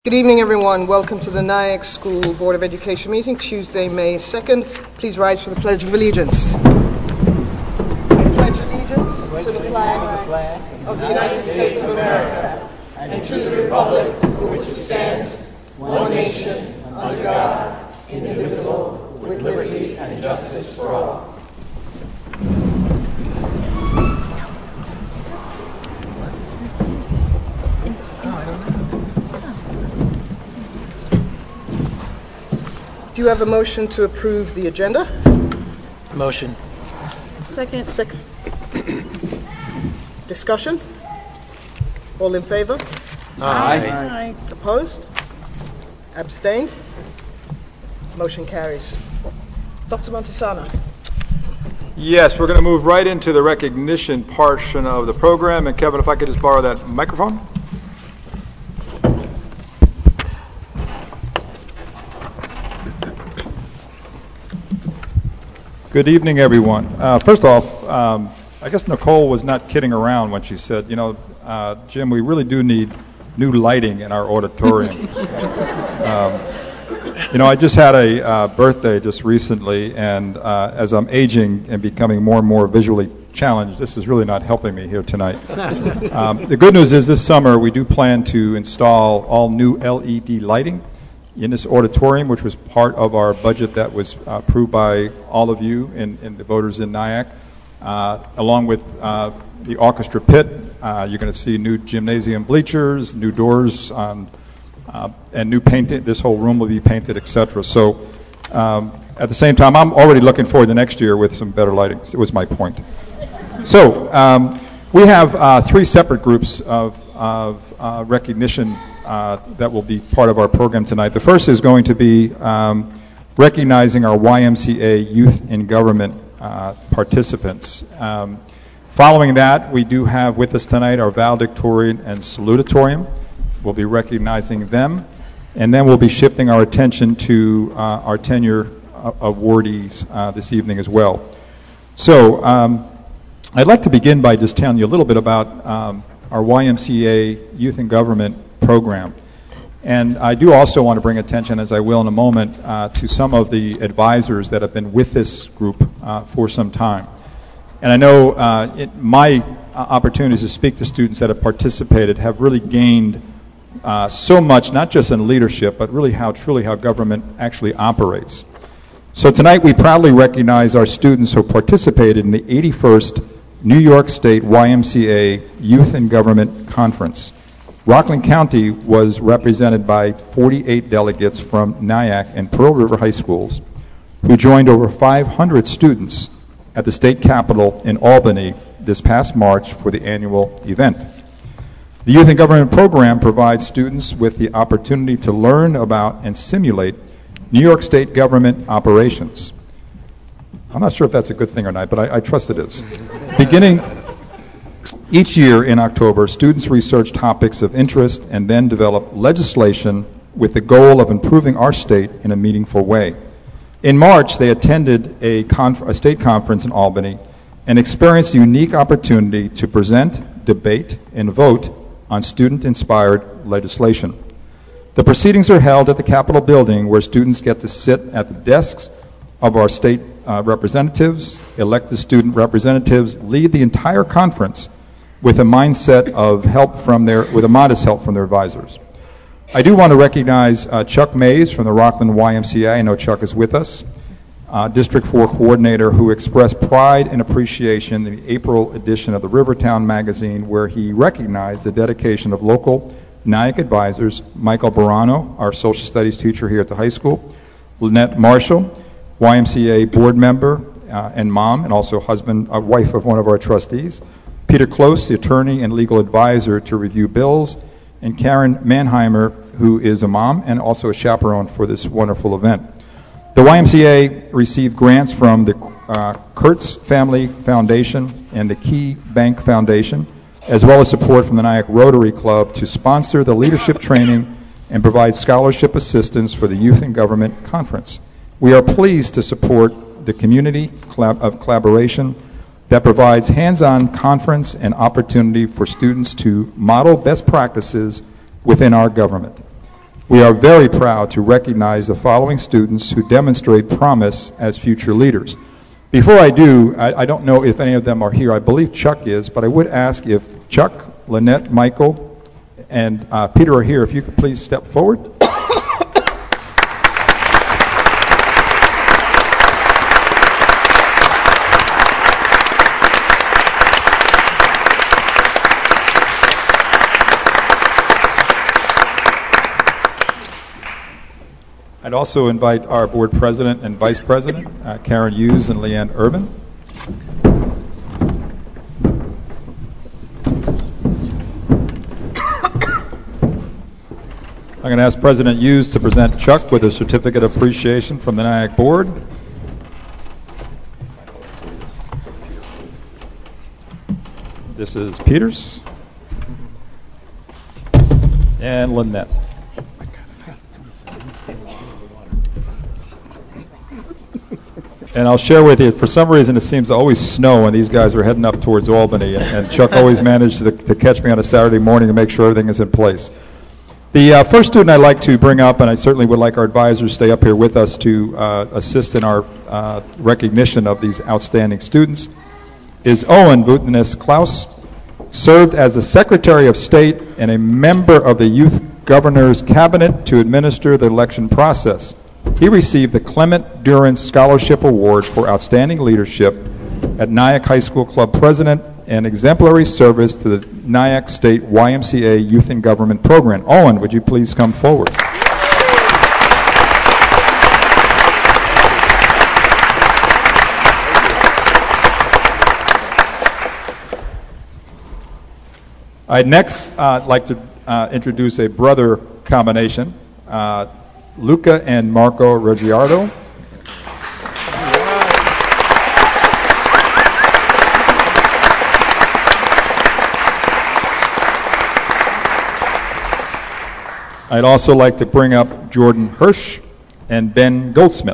Good evening, everyone. Welcome to the Nyack School Board of Education meeting, Tuesday, May 2nd. Please rise for the Pledge of Allegiance. I pledge allegiance to the flag of the United States of America and to the republic for which it stands, one nation, under God, indivisible, with liberty and justice for all. Do you have a motion to approve the agenda? Motion. Second. Discussion? All in favor? Aye. Opposed? Abstained? Motion carries. Dr. Montesano. Yes, we're going to move right into the recognition portion of the program. And Kevin, if I could just borrow that microphone. Good evening, everyone. First off, I guess Nicole was not kidding around when she said, Jim, we really do need new lighting in our auditorium. I just had a birthday just recently, and as I'm aging and becoming more and more visually challenged, this is really not helping me here tonight. The good news is this summer we do plan to install all new LED lighting in this auditorium, which was part of our budget that was approved by all of you and the voters in Nyack, along with the orchestra pit. You're going to see new gymnasium bleachers, new doors, and new painting. This whole room will be painted, etc. So at the same time, I'm already looking forward to next year with some better lighting. It was my point. So we have three separate groups of recognition that will be part of our program tonight. The first is going to be recognizing our YMCA Youth in Government participants. Following that, we do have with us tonight our valedictorian and salutatorian. We'll be recognizing them, and then we'll be shifting our attention to our tenure awardees this evening as well. So I'd like to begin by just telling you a little bit about our YMCA Youth in Government program. And I do also want to bring attention, as I will in a moment, to some of the advisors that have been with this group for some time. And I know my opportunities to speak to students that have participated have really gained so much, not just in leadership, but really how government actually operates. So tonight we proudly recognize our students who participated in the 81st New York State YMCA Youth in Government Conference. Rockland County was represented by 48 delegates from Nyack and Pearl River High Schools who joined over 500 students at the state capitol in Albany this past March for the annual event. The Youth in Government program provides students with the opportunity to learn about and simulate New York State government operations. I'm not sure if that's a good thing or not, but I trust it is. Beginning each year in October, students research topics of interest and then develop legislation with the goal of improving our state in a meaningful way. In March, they attended a state conference in Albany and experienced a unique opportunity to present, debate, and vote on student-inspired legislation. The proceedings are held at the Capitol building, where students get to sit at the desks of our state representatives, elected student representatives, lead the entire conference with a mindset of modest help from their advisors. I do want to recognize Chuck Mays from the Rockland YMCA. I know Chuck is with us, District 4 coordinator, who expressed pride and appreciation in the April edition of the Rivertown magazine, where he recognized the dedication of local Nyack advisors, Michael Barano, our social studies teacher here at the high school, Lynette Marshall, YMCA board member and mom, and also wife of one of our trustees, Peter Close, the attorney and legal advisor to review bills, and Karen Mannheimer, who is a mom and also a chaperone for this wonderful event. The YMCA received grants from the Kurtz Family Foundation and the Key Bank Foundation, as well as support from the Nyack Rotary Club to sponsor the leadership training and provide scholarship assistance for the Youth in Government Conference. We are pleased to support the community of collaboration that provides hands-on conference and opportunity for students to model best practices within our government. We are very proud to recognize the following students who demonstrate promise as future leaders. Before I do, I don't know if any of them are here. I believe Chuck is, but I would ask if Chuck, Lynette, Michael, and Peter are here. If you could please step forward. I'd also invite our board president and vice president, Karen Hughes and Leanne Urban. I'm going to ask President Hughes to present Chuck with a certificate of appreciation from the NIAC board. This is Peters and Lynette. And I'll share with you, for some reason it seems to always snow when these guys are heading up towards Albany, and Chuck always managed to catch me on a Saturday morning and make sure everything is in place. The first student I'd like to bring up, and I certainly would like our advisors to stay up here with us to assist in our recognition of these outstanding students, is Owen Voutinis Klaus. Served as the Secretary of State and a member of the Youth Governor's Cabinet to administer the election process. He received the Clement Durrance Scholarship Award for Outstanding Leadership at Nyack High School Club President and exemplary service to the Nyack State YMCA Youth in Government Program. Owen, would you please come forward? I'd next like to introduce a brother combination. Luca and Marco Ruggiardo. I'd also like to bring up Jordan Hirsch and Ben Goldsmith.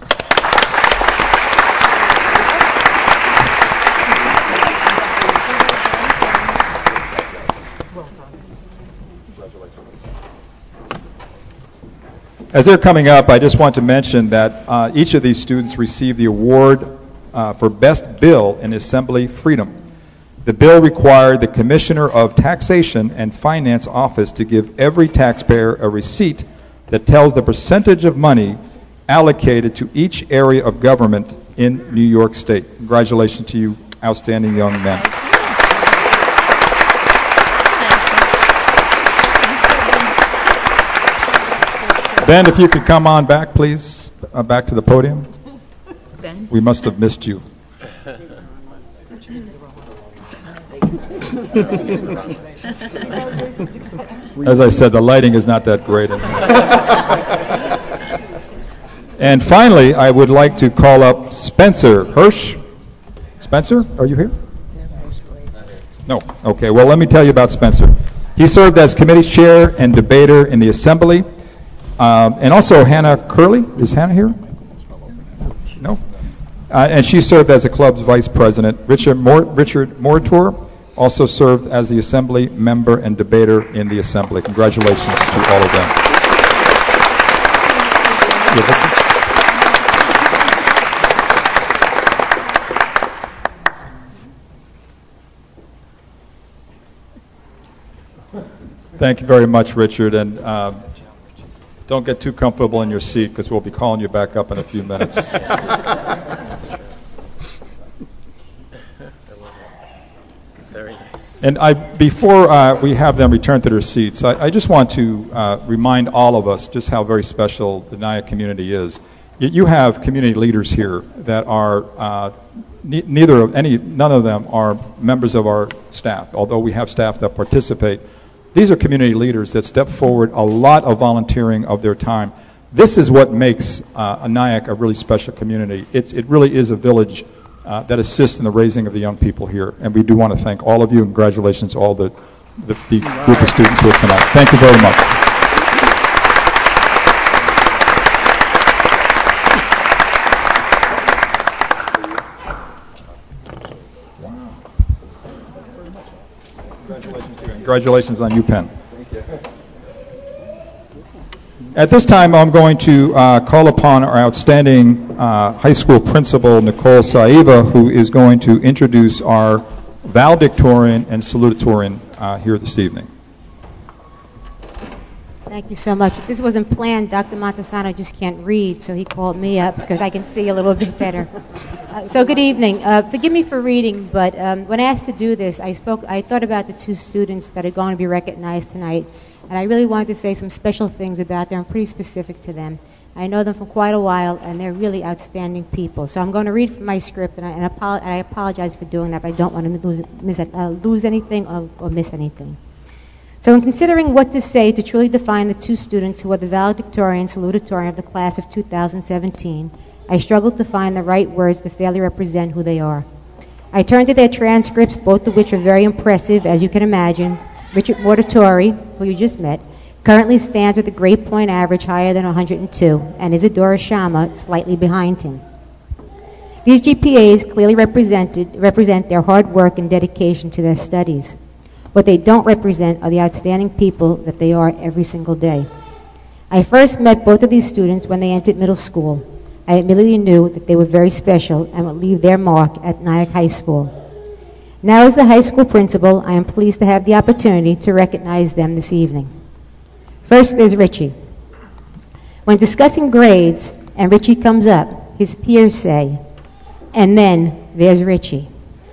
As they're coming up, I just want to mention that each of these students received the award for Best Bill in Assembly Freedom. The bill required the Commissioner of Taxation and Finance Office to give every taxpayer a receipt that tells the percentage of money allocated to each area of government in New York State. Congratulations to you, outstanding young men. Ben, if you could come on back, please, back to the podium. Ben? We must have missed you. As I said, the lighting is not that great. And finally, I would like to call up Spencer Hirsch. Spencer, are you here? No. Okay, well, let me tell you about Spencer. He served as committee chair and debater in the Assembly. And also Hannah Curley. Is Hannah here? No. And she served as the club's vice president. Richard Moritor also served as the Assembly member and debater in the Assembly. Congratulations to all of them. Thank you very much, Richard. And don't get too comfortable in your seat because we'll be calling you back up in a few minutes. Very nice. And before we have them return to their seats, I just want to remind all of us just how very special the Nyack community is. You have community leaders here that are none of them are members of our staff, although we have staff that participate. These are community leaders that step forward a lot of volunteering of their time. This is what makes Nyack a really special community. It really is a village that assists in the raising of the young people here. And we do want to thank all of you, and congratulations to all the group of students here tonight. Thank you very much. Congratulations to you. Congratulations on UPenn. Thank you. At this time, I'm going to call upon our outstanding high school principal, Nicole Saiva, who is going to introduce our valedictorian and salutatorian here this evening. Thank you so much. This wasn't planned. Dr. Montesano just can't read, so he called me up because I can see a little bit better. So good evening. Forgive me for reading, but when asked to do this, I thought about the two students that are going to be recognized tonight, and I really wanted to say some special things about them, pretty specific to them. I know them for quite a while, and they're really outstanding people. So I'm going to read from my script, and I apologize for doing that, but I don't want to lose anything or miss anything. So in considering what to say to truly define the two students who are the valedictorian and salutatorian of the class of 2017, I struggled to find the right words to fairly represent who they are. I turned to their transcripts, both of which are very impressive, as you can imagine. Richard Mortatori, who you just met, currently stands with a grade point average higher than 102, and Isadora Shama slightly behind him. These GPAs clearly represent their hard work and dedication to their studies. What they don't represent are the outstanding people that they are every single day. I first met both of these students when they entered middle school. I immediately knew that they were very special and would leave their mark at Nyack High School. Now, as the high school principal, I am pleased to have the opportunity to recognize them this evening. First, there's Richie. When discussing grades and Richie comes up, his peers say, and then there's Richie.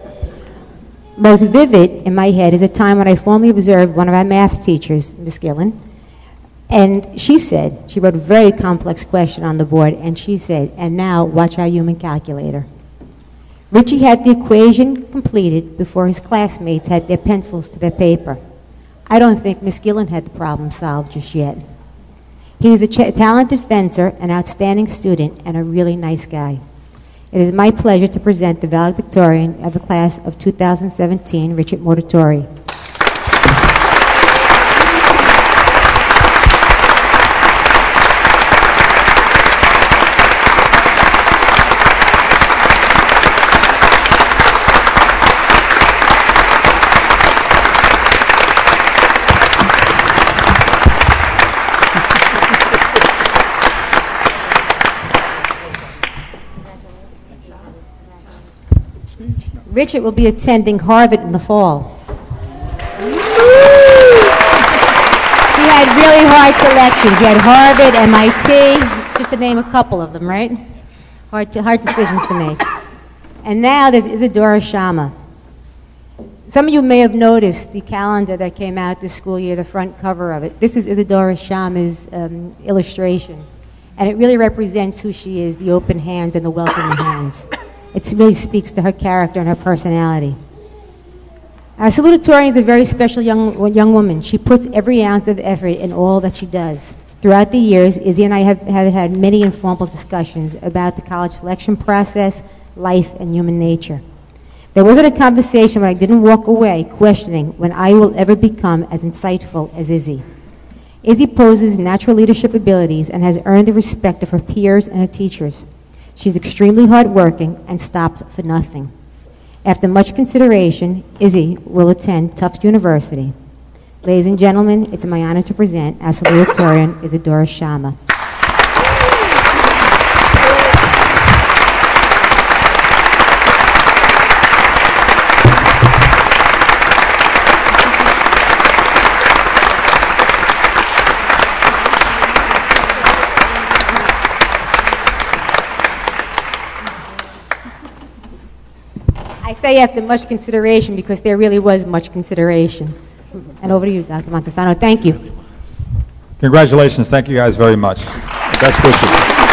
Most vivid in my head is a time when I formally observed one of our math teachers, Miss Gillen, and she wrote a very complex question on the board, and she said, and now watch our human calculator. Richie had the equation completed before his classmates had their pencils to their paper. I don't think Miss Gillen had the problem solved just yet. He is a talented fencer, an outstanding student, and a really nice guy. It is my pleasure to present the valedictorian of the class of 2017, Richard Mortatori. Richard will be attending Harvard in the fall. He had really hard selections. He had Harvard, MIT, just to name a couple of them, right? Hard decisions to make. And now there's Isadora Shama. Some of you may have noticed the calendar that came out this school year, the front cover of it. This is Isadora Shama's illustration. And it really represents who she is, the open hands and the welcoming hands. It really speaks to her character and her personality. Our salutatorian is a very special young woman. She puts every ounce of effort in all that she does. Throughout the years, Izzy and I have had many informal discussions about the college selection process, life, and human nature. There wasn't a conversation where I didn't walk away questioning when I will ever become as insightful as Izzy. Izzy poses natural leadership abilities and has earned the respect of her peers and her teachers. She's extremely hardworking and stops for nothing. After much consideration, Izzy will attend Tufts University. Ladies and gentlemen, it's my honor to present our salutatorian, Isadora Shama. I say after much consideration because there really was much consideration. And over to you, Dr. Montesano. Thank you. Congratulations. Thank you guys very much. Best wishes.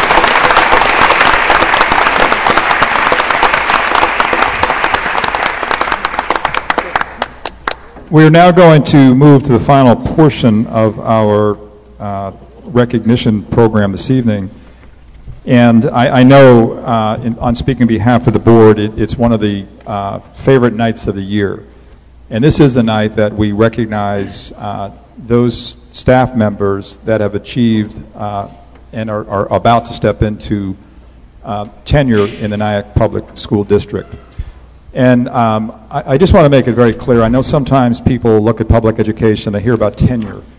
We are now going to move to the final portion of our recognition program this evening. And I know, on speaking on behalf of the board, it's one of the favorite nights of the year. And this is the night that we recognize those staff members that have achieved and are about to step into tenure in the Nyack Public School District. And I just want to make it very clear. I know sometimes people look at public education, they hear about tenure,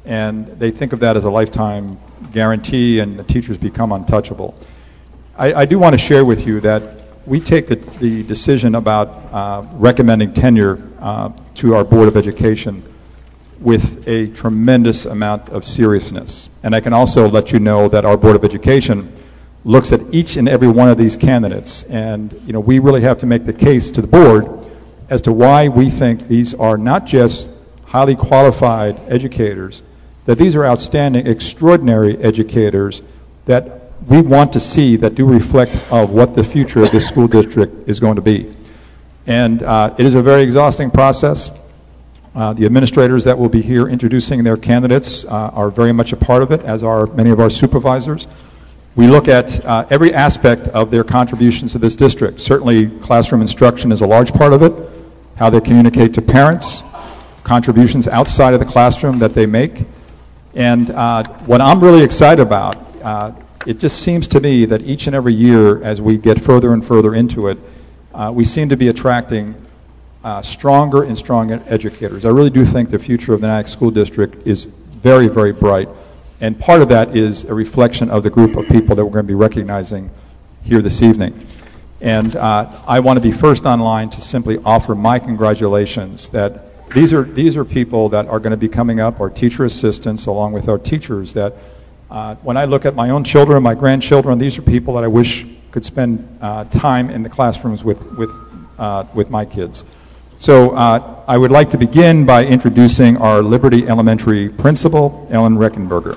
And they think of that as a lifetime guarantee, and the teachers become untouchable. I do want to share with you that we take the decision about recommending tenure to our Board of Education with a tremendous amount of seriousness. And I can also let you know that our Board of Education looks at each and every one of these candidates, and we really have to make the case to the board as to why we think these are not just highly qualified educators, that these are outstanding, extraordinary educators that we want to see that do reflect of what the future of this school district is going to be. And it is a very exhausting process. The administrators that will be here introducing their candidates are very much a part of it, as are many of our supervisors. We look at every aspect of their contributions to this district. Certainly, classroom instruction is a large part of it, how they communicate to parents, contributions outside of the classroom that they make. And what I'm really excited about, it just seems to me that each and every year as we get further and further into it, we seem to be attracting stronger and stronger educators. I really do think the future of the Nyack School District is very, very bright. And part of that is a reflection of the group of people that we're going to be recognizing here this evening. And I want to be first online to simply offer my congratulations that these are people that are going to be coming up, our teacher assistants, along with our teachers, that when I look at my own children, my grandchildren, these are people that I wish could spend time in the classrooms with my kids. So I would like to begin by introducing our Liberty Elementary principal, Ellen Reckenberger.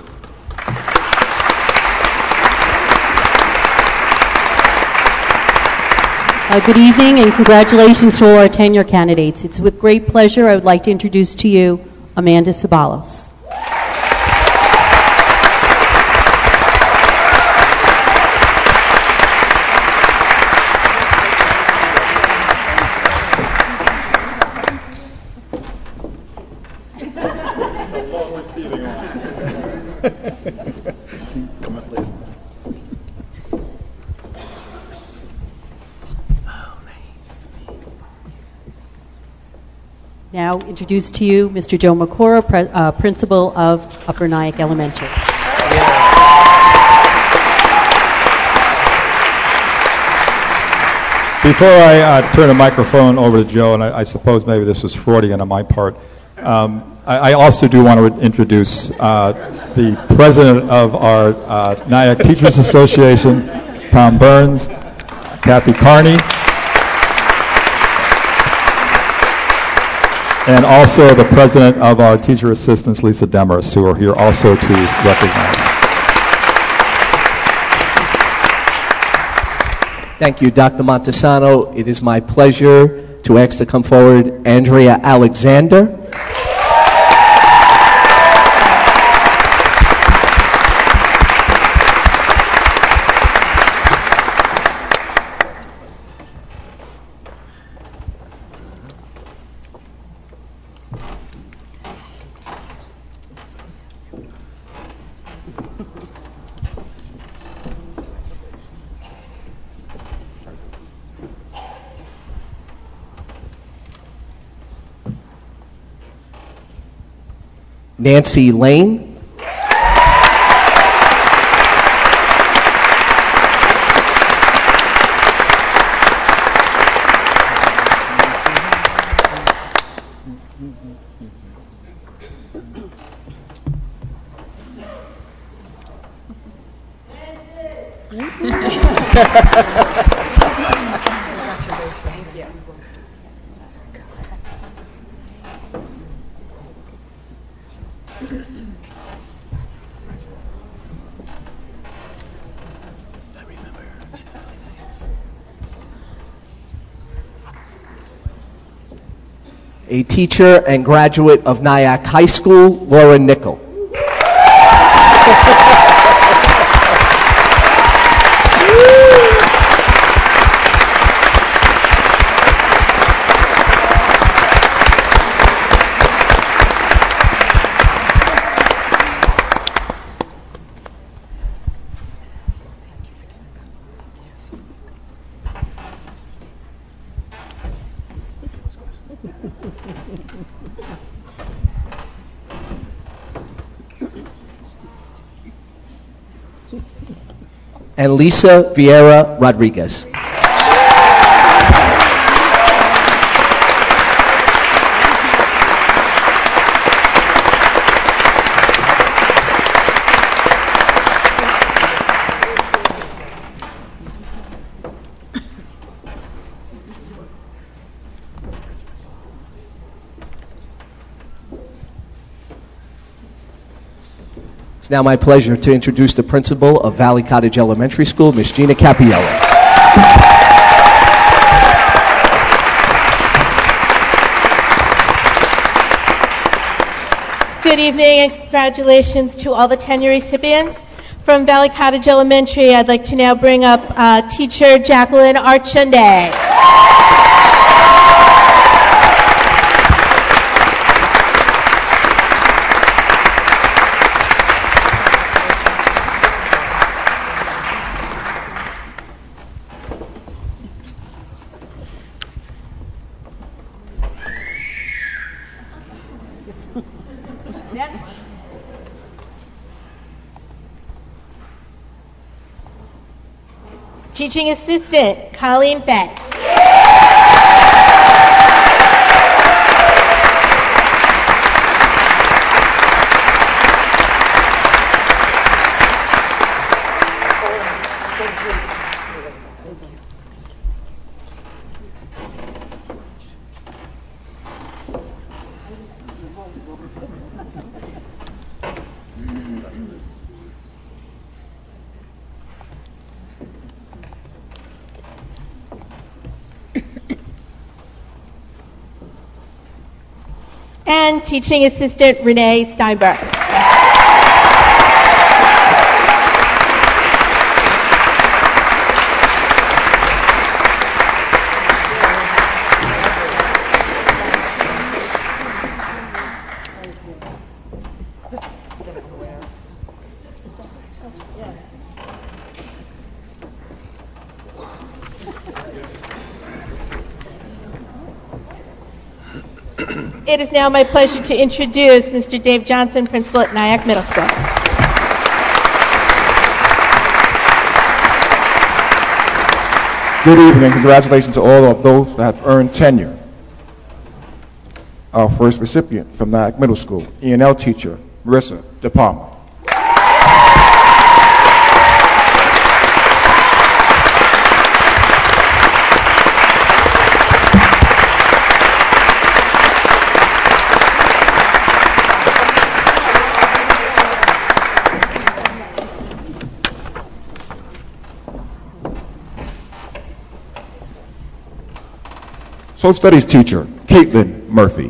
Good evening and congratulations to all our tenure candidates. It's with great pleasure I would like to introduce to you Amanda Sabalos. It's a long receiving Come up, please. Now introduce to you Mr. Joe McCora, principal of Upper Nyack Elementary. Before I turn the microphone over to Joe, and I suppose maybe this was Freudian on my part, I also do want to introduce the president of our Nyack Teachers Association, Tom Burns, Kathy Carney, and also the president of our teacher assistants, Lisa Demarest, who are here also to recognize. Thank you, Dr. Montesano. It is my pleasure to ask to come forward Andrea Alexander. Nancy Lane. A teacher and graduate of Nyack High School, Laura Nickel. and Lisa Vieira Rodriguez. It's now my pleasure to introduce the principal of Valley Cottage Elementary School, Ms. Gina Capiello. Good evening and congratulations to all the tenure recipients. From Valley Cottage Elementary, I'd like to now bring up teacher Jacqueline Archunde. Teaching assistant, Colleen Fett. And teaching assistant Renee Steinberg. It is now my pleasure to introduce Mr. Dave Johnson, principal at Nyack Middle School. Good evening. Congratulations to all of those that have earned tenure. Our first recipient from Nyack Middle School, E&L teacher, Marissa De Palma. Social Studies teacher, Caitlin Murphy.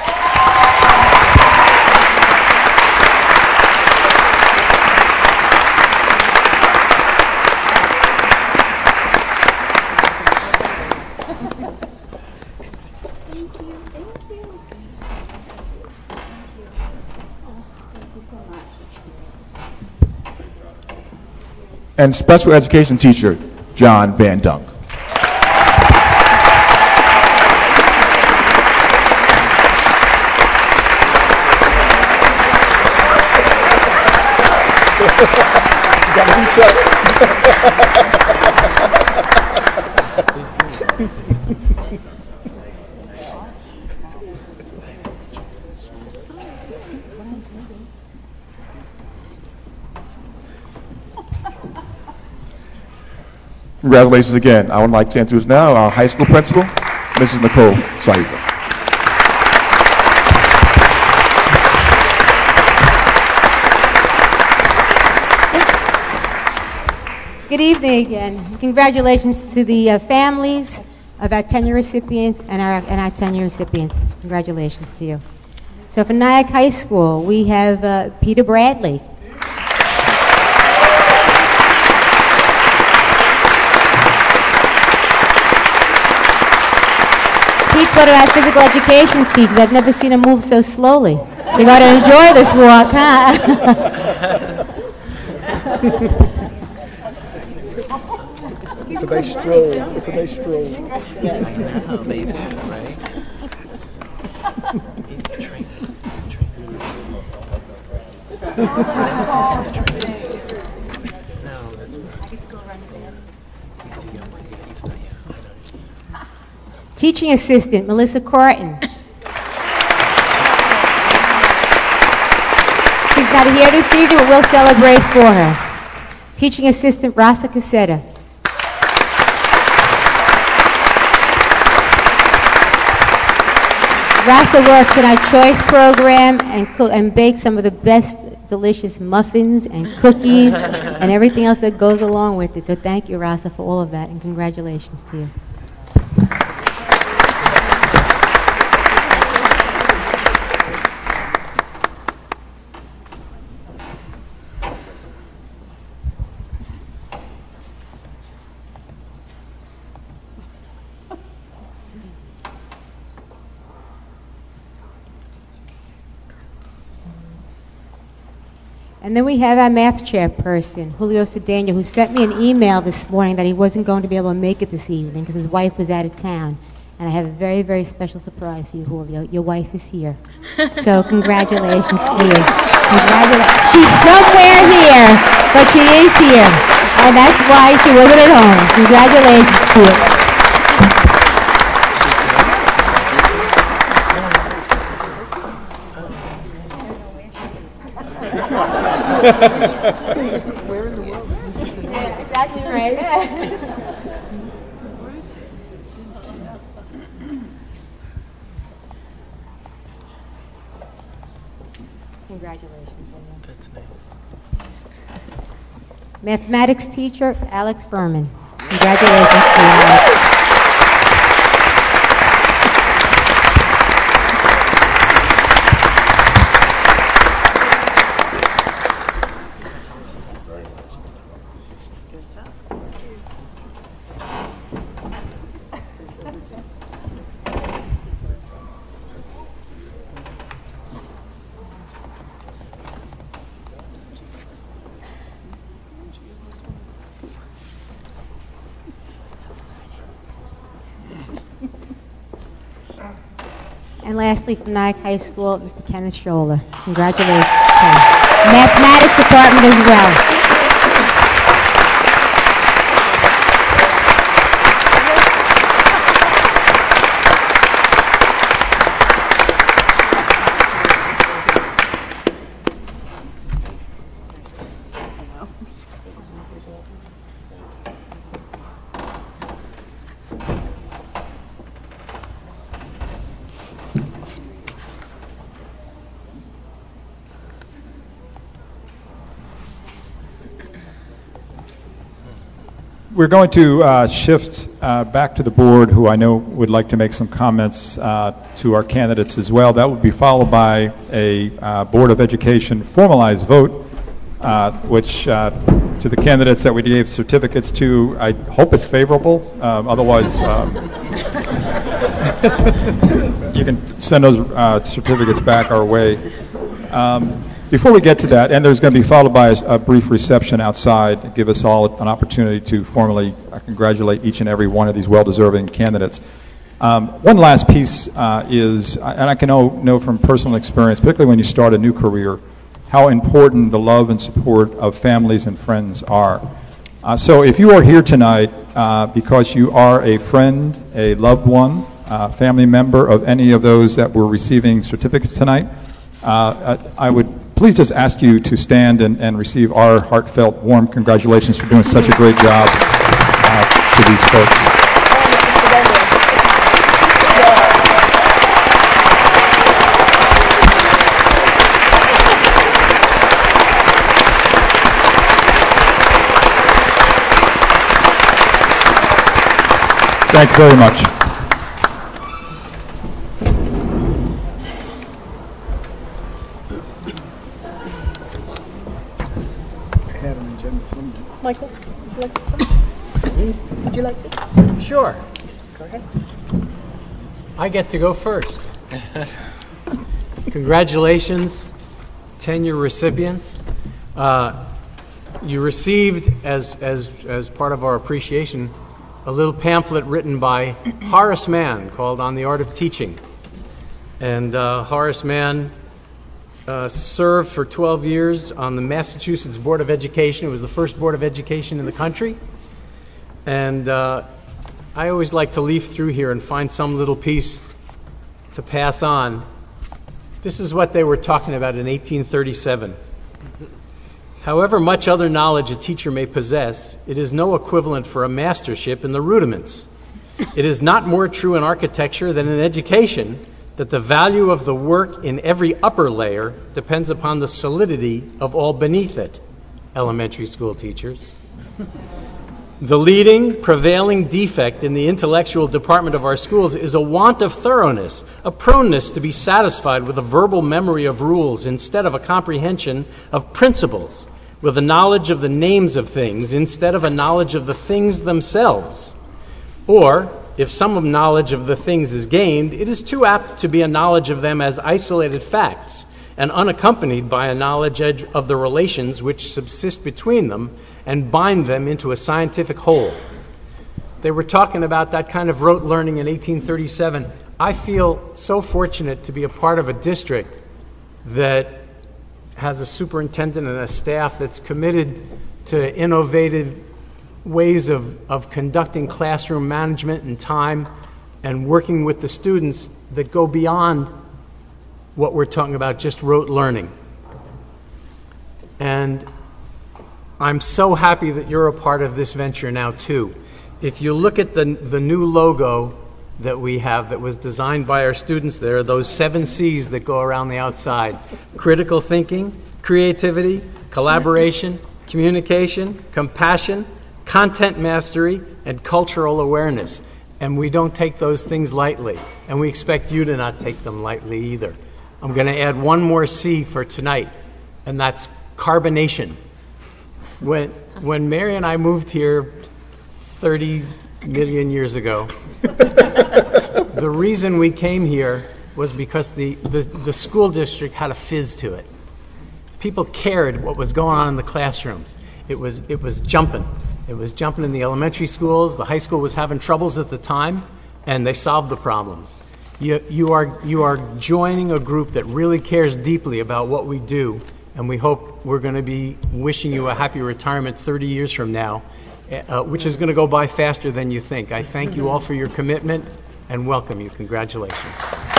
And special education teacher, John Van Dunk. Congratulations again. I would like to introduce now our high school principal, Mrs. Nicole Saiba. Good evening again. Congratulations to the families of our tenure recipients and our tenure recipients. Congratulations to you. So for Nyack High School, we have Peter Bradley. Pete's one of our physical education teachers. I've never seen him move so slowly. You got to enjoy this walk, huh? It's a nice stroll. It's a nice stroll. How they do, right? He's a trainer. He's a trainer. Teaching assistant, Melissa Carton. She's not here this evening, but we'll celebrate for her. Teaching assistant, Rasa Casetta. Rasa works in our choice program and bakes some of the best delicious muffins and cookies and everything else that goes along with it. So thank you, Rasa, for all of that, and congratulations to you. And then we have our math chairperson, Julio Cedeno, who sent me an email this morning that he wasn't going to be able to make it this evening because his wife was out of town. And I have a very, very special surprise for you, Julio. Your wife is here. So congratulations to you. She's somewhere here, but she is here. And that's why she wasn't at home. Congratulations to you. Where in the world is this? Yeah, exactly right. Congratulations, William. That's nice. Mathematics teacher, Alex Furman. Congratulations to you, Alex. And lastly, from Nyack High School, Mr. Kenneth Scholler. Congratulations, Ken. Mathematics department as well. We're going to shift back to the board, who I know would like to make some comments to our candidates as well. That would be followed by a Board of Education formalized vote, which to the candidates that we gave certificates to, I hope it's favorable. Otherwise, you can send those certificates back our way. Before we get to that, and there's going to be followed by a brief reception outside to give us all an opportunity to formally congratulate each and every one of these well-deserving candidates. One last piece is, and I can know from personal experience, particularly when you start a new career, how important the love and support of families and friends are. So if you are here tonight because you are a friend, a loved one, family member of any of those that were receiving certificates tonight, I would please just ask you to stand and receive our heartfelt, warm congratulations for doing such a great job to these folks. Thank you very much. Michael, would you like to start? Would you like to? Sure. Go ahead. I get to go first. Congratulations, tenure recipients. You received, as part of our appreciation, a little pamphlet written by Horace Mann called On the Art of Teaching. And Horace Mann served for 12 years on the Massachusetts Board of Education. It was the first Board of Education in the country. And I always like to leaf through here and find some little piece to pass on. This is what they were talking about in 1837. However much other knowledge a teacher may possess, it is no equivalent for a mastership in the rudiments. It is not more true in architecture than in education that the value of the work in every upper layer depends upon the solidity of all beneath it. Elementary school teachers. The leading, prevailing defect in the intellectual department of our schools is a want of thoroughness, a proneness to be satisfied with a verbal memory of rules instead of a comprehension of principles, with a knowledge of the names of things instead of a knowledge of the things themselves. Or, if some knowledge of the things is gained, it is too apt to be a knowledge of them as isolated facts, and unaccompanied by a knowledge of the relations which subsist between them and bind them into a scientific whole. They were talking about that kind of rote learning in 1837. I feel so fortunate to be a part of a district that has a superintendent and a staff that's committed to innovative ways of conducting classroom management and time and working with the students that go beyond what we're talking about, just rote learning. And I'm so happy that you're a part of this venture now too. If you look at the new logo that we have that was designed by our students, there are those 7 C's that go around the outside: critical thinking, creativity, collaboration, communication, compassion, content mastery, and cultural awareness. And we don't take those things lightly, and we expect you to not take them lightly either. I'm going to add one more C for tonight, and that's carbonation. When Mary and I moved here 30 million years ago, the reason we came here was because the school district had a fizz to it. People cared what was going on in the classrooms. It was jumping. It was jumping in the elementary schools. The high school was having troubles at the time, and they solved the problems. You are joining a group that really cares deeply about what we do, and we hope we're going to be wishing you a happy retirement 30 years from now, which is going to go by faster than you think. I thank you all for your commitment and welcome you. Congratulations.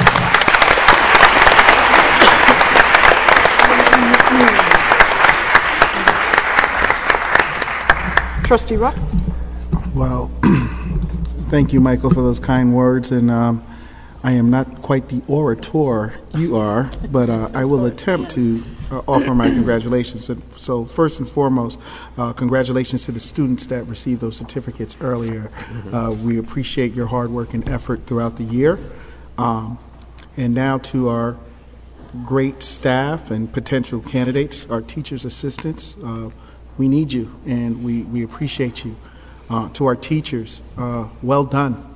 Trustee Ruck? Well, thank you, Michael, for those kind words. And I am not quite the orator you are, but I will attempt to offer my congratulations. So first and foremost, congratulations to the students that received those certificates earlier. We appreciate your hard work and effort throughout the year. And now to our great staff and potential candidates, our teachers' assistants. We need you, and we appreciate you. To our teachers, well done.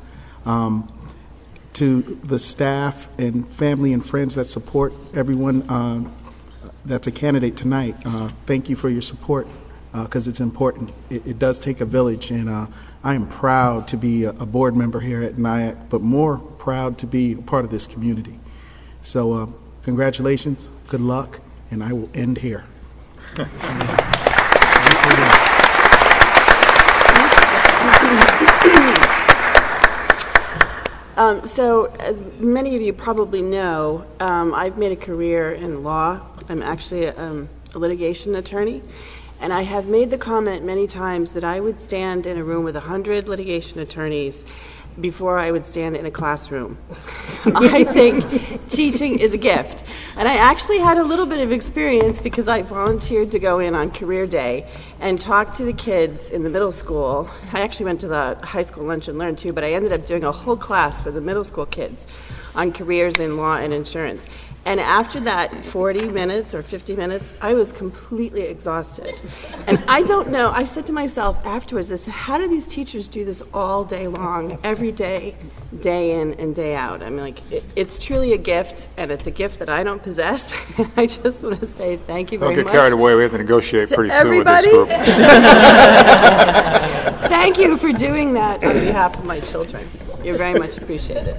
To the staff and family and friends that support everyone that's a candidate tonight, thank you for your support, because it's important. It does take a village, and I am proud to be a board member here at NIAC, but more proud to be a part of this community. So congratulations, good luck, and I will end here. So, as many of you probably know, I've made a career in law. I'm actually a litigation attorney, and I have made the comment many times that I would stand in a room with 100 litigation attorneys before I would stand in a classroom. I think teaching is a gift. And I actually had a little bit of experience because I volunteered to go in on career day and talk to the kids in the middle school. I actually went to the high school lunch and learn too, but I ended up doing a whole class for the middle school kids on careers in law and insurance. And after that 40 minutes or 50 minutes, I was completely exhausted. And I don't know, I said to myself afterwards, I said, how do these teachers do this all day long, every day, day in and day out? I mean, like, it's truly a gift, and it's a gift that I don't possess. And I just want to say thank you very much. Don't get carried away. We have to negotiate pretty soon with everybody. this group. Thank you for doing that on behalf of my children. You're very much appreciated.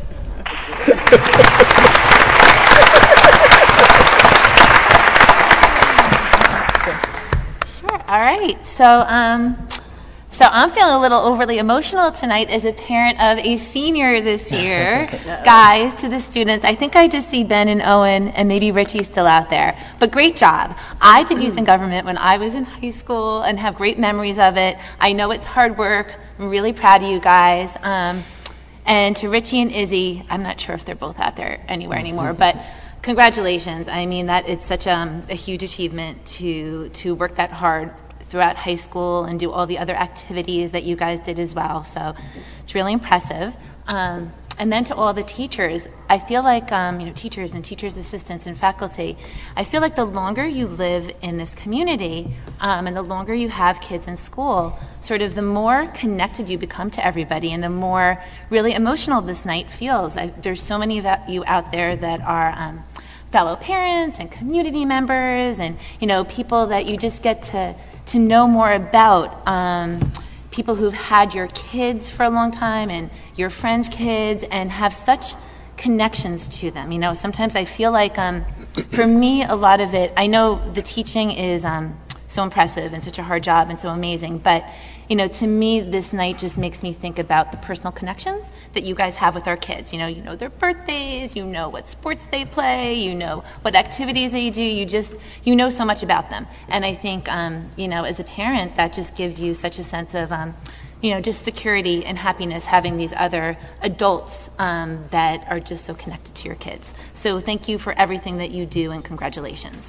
Sure. All right. So So I'm feeling a little overly emotional tonight as a parent of a senior this year. Guys, to the students, I think I just see Ben and Owen and maybe Richie still out there. But great job. I did youth and government when I was in high school and have great memories of it. I know it's hard work. I'm really proud of you guys. And to Richie and Izzy, I'm not sure if they're both out there anywhere anymore, but congratulations. I mean, that it's such a huge achievement to work that hard throughout high school and do all the other activities that you guys did as well. So it's really impressive. And then to all the teachers, I feel like, teachers and teachers' assistants and faculty, I feel like the longer you live in this community and the longer you have kids in school, sort of the more connected you become to everybody and the more really emotional this night feels. There's so many of you out there that are fellow parents and community members and, people that you just get to know more about, people who've had your kids for a long time and your friends' kids and have such connections to them. Sometimes I feel like, for me, a lot of it, I know the teaching is so impressive and such a hard job and so amazing, but to me, this night just makes me think about the personal connections that you guys have with our kids. You know their birthdays, what sports they play, what activities they do. You know so much about them. And I think, as a parent, that just gives you such a sense of, just security and happiness having these other adults that are just so connected to your kids. So thank you for everything that you do and congratulations.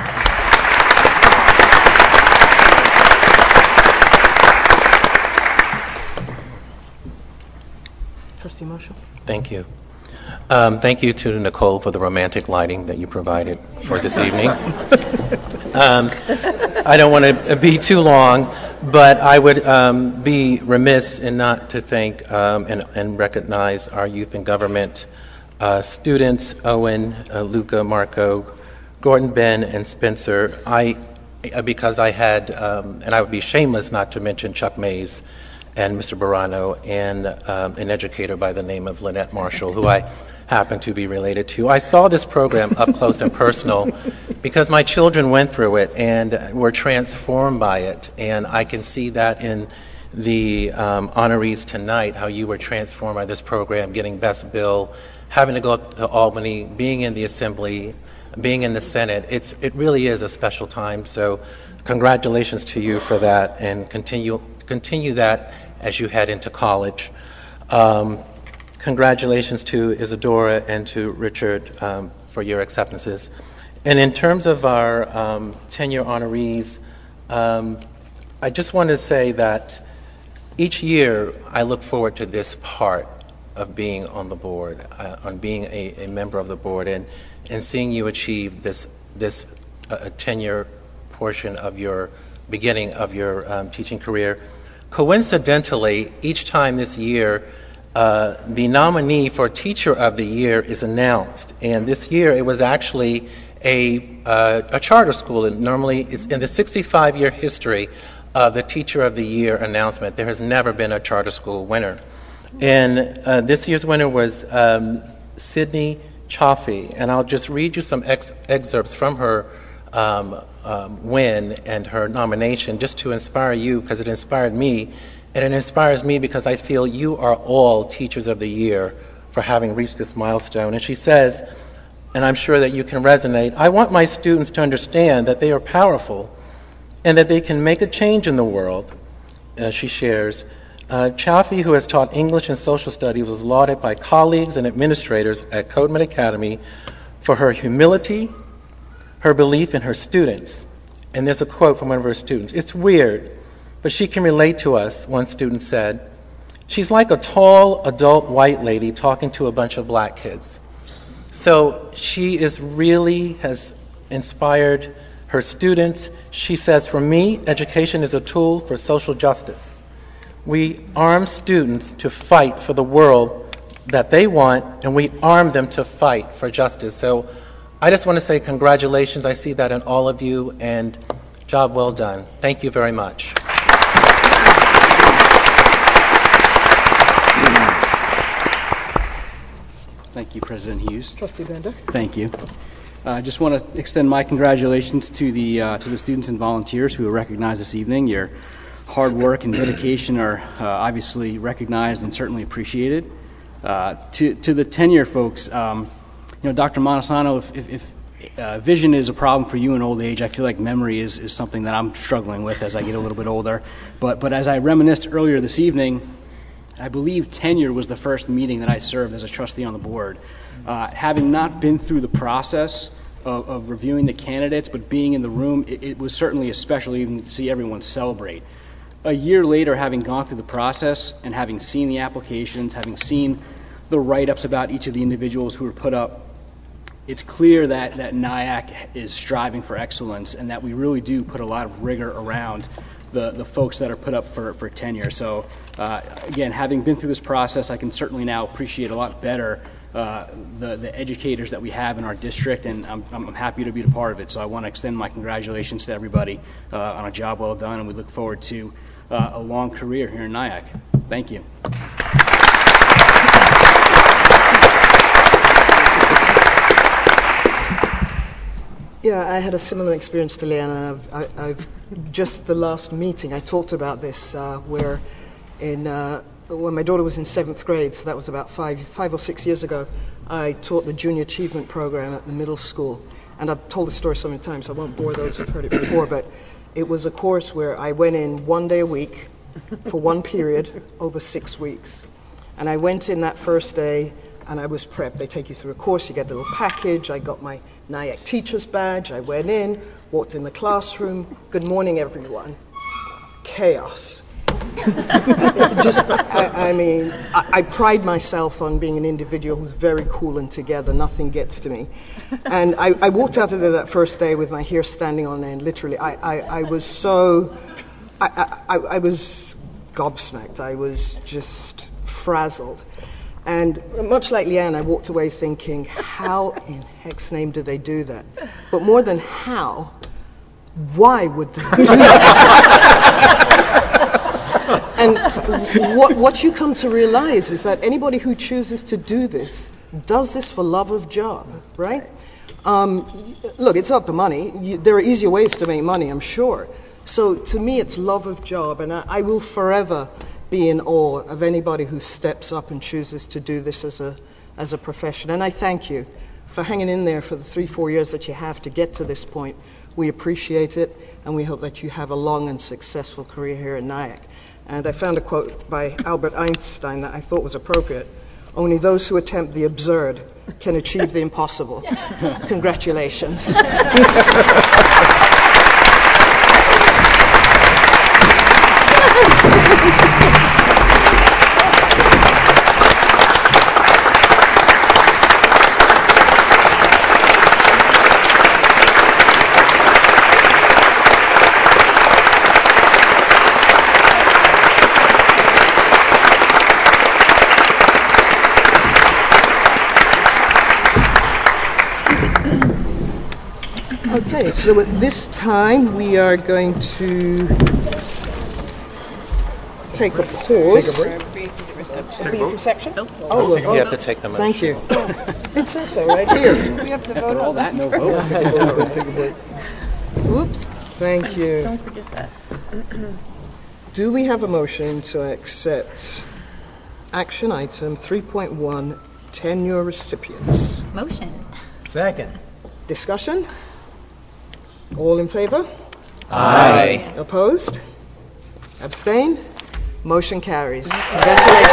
Trustee Marshall. Thank you. Thank you to Nicole for the romantic lighting that you provided for this evening. I don't want to be too long, but I would be remiss in not to thank and recognize our youth and government students, Owen, Luca, Marco, Gordon, Ben, and Spencer. Because I had, and I would be shameless not to mention Chuck Mays and Mr. Barano, and an educator by the name of Lynette Marshall, who I happen to be related to. I saw this program up close and personal because my children went through it and were transformed by it, and I can see that in the honorees tonight, how you were transformed by this program, getting Best Bill, having to go up to Albany, being in the Assembly, being in the Senate. It really is a special time, so congratulations to you for that, and continue that as you head into college. Congratulations to Isadora and to Richard for your acceptances. And in terms of our tenure honorees, I just want to say that each year I look forward to this part of being on the board, on being a member of the board, and seeing you achieve this tenure portion of your beginning of your teaching career. Coincidentally, each time this year, the nominee for Teacher of the Year is announced, and this year it was actually a charter school. And normally, it's in the 65-year history of the Teacher of the Year announcement, there has never been a charter school winner. And this year's winner was Sydney Chaffee, and I'll just read you some excerpts from her win and her nomination, just to inspire you, because it inspired me, and it inspires me because I feel you are all Teachers of the Year for having reached this milestone. And she says, and I'm sure that you can resonate, I want my students to understand that they are powerful and that they can make a change in the world. She shares, Chaffee, who has taught English and social studies, was lauded by colleagues and administrators at Codeman Academy for her humility, her belief in her students. And there's a quote from one of her students. It's weird, but she can relate to us, one student said. She's like a tall, adult white lady talking to a bunch of black kids. So she has inspired her students. She says, for me, education is a tool for social justice. We arm students to fight for the world that they want, and we arm them to fight for justice. So I just want to say congratulations. I see that in all of you, and job well done. Thank you very much. Thank you, President Hughes. Trustee Bender. Thank you. I just want to extend my congratulations to the students and volunteers who are recognized this evening. Your hard work and dedication are obviously recognized and certainly appreciated. To the tenure folks, Dr. Montesano, if vision is a problem for you in old age, I feel like memory is something that I'm struggling with as I get a little bit older. But as I reminisced earlier this evening, I believe tenure was the first meeting that I served as a trustee on the board. Having not been through the process of reviewing the candidates, but being in the room, it was certainly a special evening to see everyone celebrate. A year later, having gone through the process and having seen the applications, having seen the write-ups about each of the individuals who were put up, it's clear that NIAC is striving for excellence and that we really do put a lot of rigor around the folks that are put up for tenure. So again, having been through this process, I can certainly now appreciate a lot better the educators that we have in our district, and I'm happy to be a part of it. So I want to extend my congratulations to everybody on a job well done, and we look forward to a long career here in NIAC. Thank you. Yeah, I had a similar experience to Leanna. I've just the last meeting I talked about this, where when my daughter was in 7th grade, so that was about five or 6 years ago, I taught the Junior Achievement Program at the middle school. And I've told the story so many times, so I won't bore those who've heard it before, but it was a course where I went in 1 day a week for one period over 6 weeks. And I went in that first day and I was prepped. They take you through a course, you get a little package. I got my NIAC teacher's badge. I went in, walked in the classroom. Good morning, everyone. Chaos. I pride myself on being an individual who's very cool and together. Nothing gets to me. And I walked out of there that first day with my hair standing on end. Literally, I was so, I was gobsmacked. I was just frazzled. And much like Leanne, I walked away thinking, how in heck's name do they do that? But more than how, why would they do that? And what you come to realize is that anybody who chooses to do this does this for love of job, right? Look, it's not the money. There are easier ways to make money, I'm sure. So to me, it's love of job, and I will forever be in awe of anybody who steps up and chooses to do this as a profession. And I thank you for hanging in there for the 3-4 years that you have to get to this point. We appreciate it, and we hope that you have a long and successful career here in NIAC. And I found a quote by Albert Einstein that I thought was appropriate. Only those who attempt the absurd can achieve the impossible. Congratulations. Okay, so at this time we are going to take a pause. A brief reception? Oh, you have to take them. Thank you. It says so right here. We have to vote on that. No vote. Take a break. Oops. Thank you. Don't forget that. Do we have a motion to accept action item 3.1, tenure recipients? Motion. Second. Discussion? All in favor? Aye. Opposed? Abstained? Motion carries. Congratulations.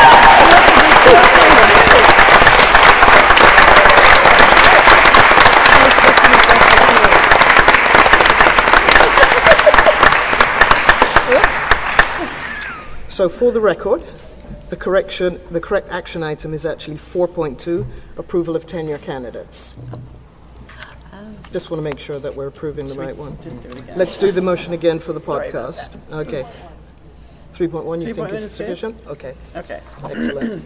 So for the record, the correct action item is actually 4.2, approval of tenure candidates. Just want to make sure that we're approving the right one. Just do it again. Let's do the motion again for the Sorry about podcast. Okay. 3.1 you think 3.1 is is sufficient? Okay. Okay. Excellent.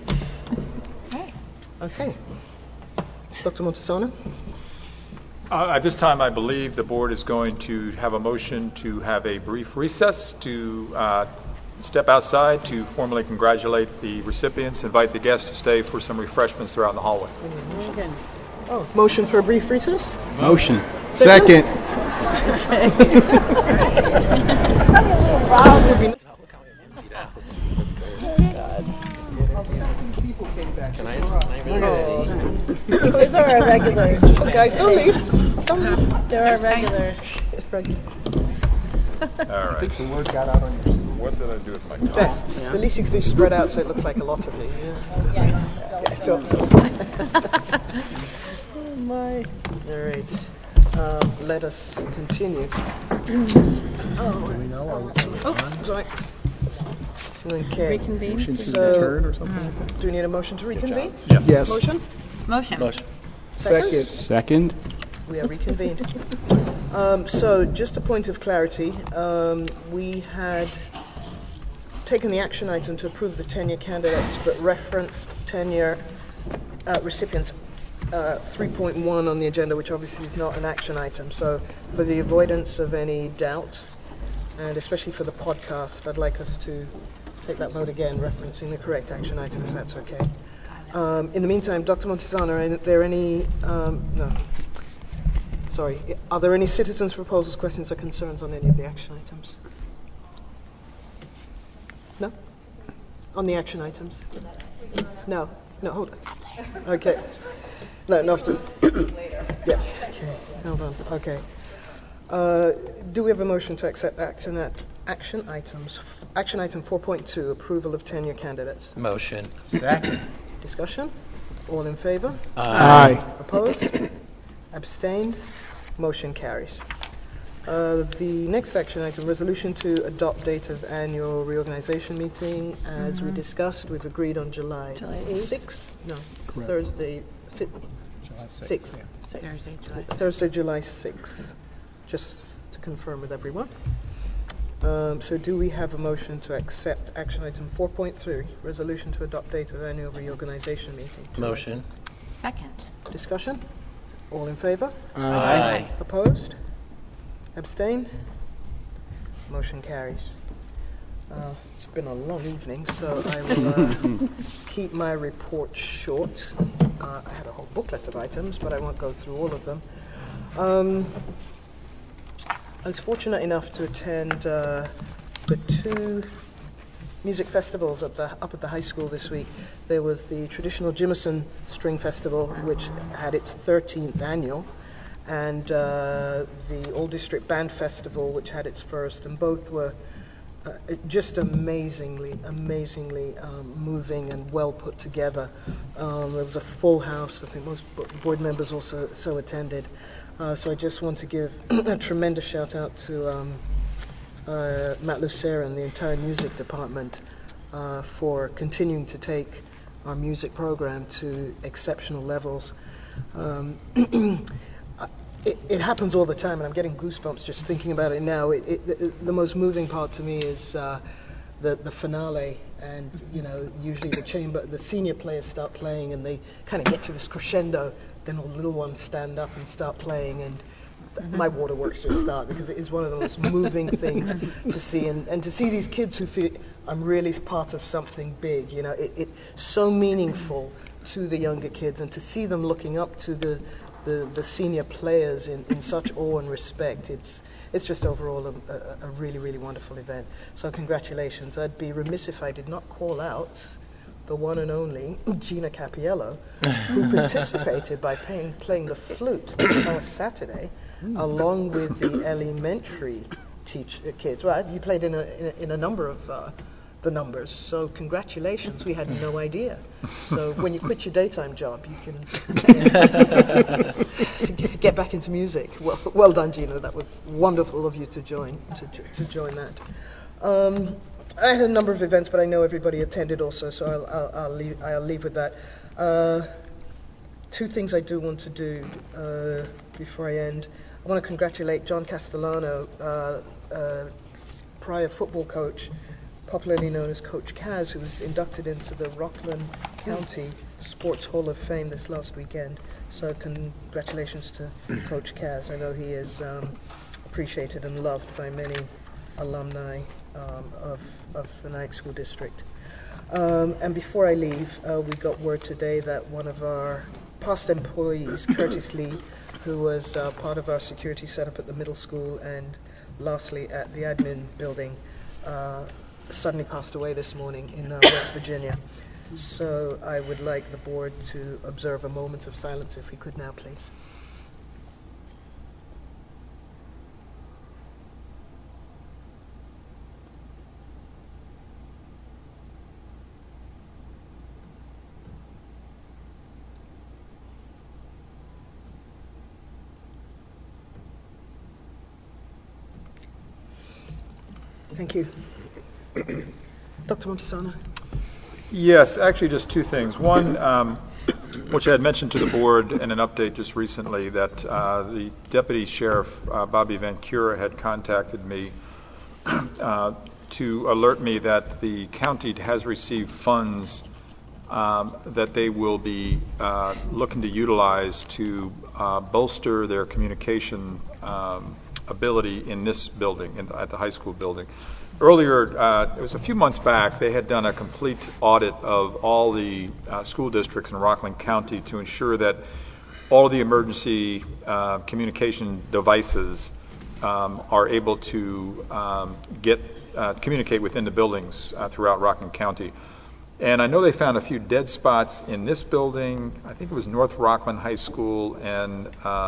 Okay. Dr. Montesano? At this time, I believe the board is going to have a motion to have a brief recess to step outside to formally congratulate the recipients, invite the guests to stay for some refreshments throughout the hallway. Oh, motion for a brief recess? Motion. Second. regulars. Oh, guys, don't leave. Don't leave. There are regulars. All right. The word got out on your sleeve. What did I do with my Yes. glasses? The least you could do is spread out so it looks like a lot of me. Yeah. Phil. Oh my. All right. Let us continue. Sorry. Okay. Reconvene. Motion to So- return or something like that? Do we need a motion to reconvene? Yes. Motion? Motion. Second. Second. We are reconvened. So, just a point of clarity. We had taken the action item to approve the tenure candidates, but referenced tenure recipients 3.1 on the agenda, which obviously is not an action item. So, for the avoidance of any doubt, and especially for the podcast, I'd like us to take that vote again, referencing the correct action item, if that's okay. In the meantime, Dr. Montesano, are there any... no. Sorry. Are there any citizens' proposals, questions, or concerns on any of the action items? No? On the action items? No. No, hold on. Okay. No, enough to... Yeah. Okay. Hold on. Okay. Do we have a motion to accept action items? Action item 4.2, approval of tenure candidates. Motion. Second. Discussion? All in favor? Aye. Opposed? Abstained? Motion carries. The next action item, resolution to adopt date of annual reorganization meeting. As we discussed, we've agreed on July 6th? No, Correct. Thursday, July 6th. Yeah. Thursday, July 6th, just to confirm with everyone. So do we have a motion to accept action item 4.3, resolution to adopt date of annual reorganization meeting? Motion. Second. Discussion? All in favor? Aye. Opposed? Abstained? Motion carries. It's been a long evening, so I will keep my report short. I had a whole booklet of items, but I won't go through all of them. I was fortunate enough to attend the two music festivals up at the high school this week. There was the traditional Jimison String Festival, which had its 13th annual, and the Old District Band Festival, which had its first, and both were just amazingly moving and well put together. There was a full house. I think most board members also so attended. So I just want to give a tremendous shout out to Matt Lucera and the entire music department for continuing to take our music program to exceptional levels. It happens all the time, and I'm getting goosebumps just thinking about it now. The most moving part to me is the finale, and usually the senior players start playing, and they kind of get to this crescendo. Then all the little ones stand up and start playing, and my waterworks just start, because it is one of the most moving things to see, and to see these kids who feel I'm really part of something big. It's so meaningful to the younger kids, and to see them looking up to the senior players in such awe and respect. It's just overall a really, really wonderful event. So congratulations. I'd be remiss if I did not call out the one and only Gina Capiello, who participated by playing the flute this past Saturday, along with the elementary kids. Well, you played in a number of the numbers, so congratulations. We had no idea. So when you quit your daytime job, you can get back into music. Well done, Gina. That was wonderful of you to join that. I had a number of events, but I know everybody attended also, so I'll leave with that. Two things I do want to do before I end. I want to congratulate John Castellano, prior football coach, popularly known as Coach Kaz, who was inducted into the Rockland County Sports Hall of Fame this last weekend. So congratulations to Coach Kaz. I know he is appreciated and loved by many alumni of the Nyack School District. And before I leave, we got word today that one of our past employees, Curtis Lee, who was part of our security setup at the middle school and lastly at the admin building, suddenly passed away this morning in West Virginia. So I would like the board to observe a moment of silence, if we could now, please. Thank you. Dr. Montesano. Yes, actually just two things. One, which I had mentioned to the board in an update just recently, that the Deputy Sheriff, Bobby Van Cura, had contacted me to alert me that the county has received funds that they will be looking to utilize to bolster their communication ability in this building, at the high school building. Earlier, it was a few months back, they had done a complete audit of all the school districts in Rockland County to ensure that all of the emergency communication devices are able to communicate within the buildings throughout Rockland County. And I know they found a few dead spots in this building. I think it was North Rockland High School and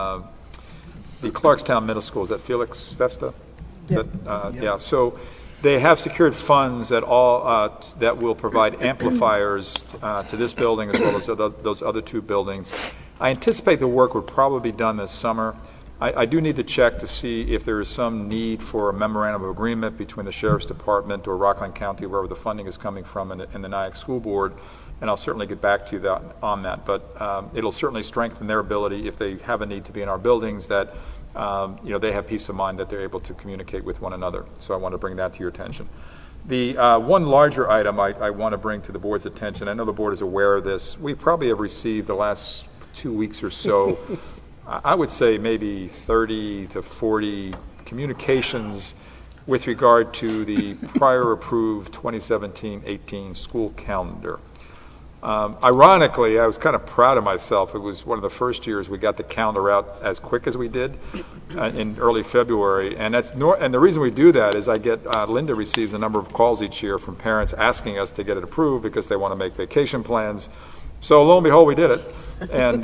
the Clarkstown Middle School. Is that Felix Vesta? Yeah. So they have secured funds that that will provide amplifiers to this building as well as those other two buildings. I anticipate the work would probably be done this summer. I do need to check to see if there is some need for a memorandum of agreement between the Sheriff's Department or Rockland County, wherever the funding is coming from, and the Nyack School Board, and I'll certainly get back to you on that. But it'll certainly strengthen their ability if they have a need to be in our buildings, that they have peace of mind that they're able to communicate with one another. So I want to bring that to your attention. The one larger item I want to bring to the board's attention, I know the board is aware of this. We probably have received the last 2 weeks or so, I would say maybe 30 to 40 communications with regard to the prior approved 2017-18 school calendar. Ironically, I was kind of proud of myself. It was one of the first years we got the calendar out as quick as we did in early February. And and the reason we do that is Linda receives a number of calls each year from parents asking us to get it approved because they want to make vacation plans. So lo and behold, we did it. And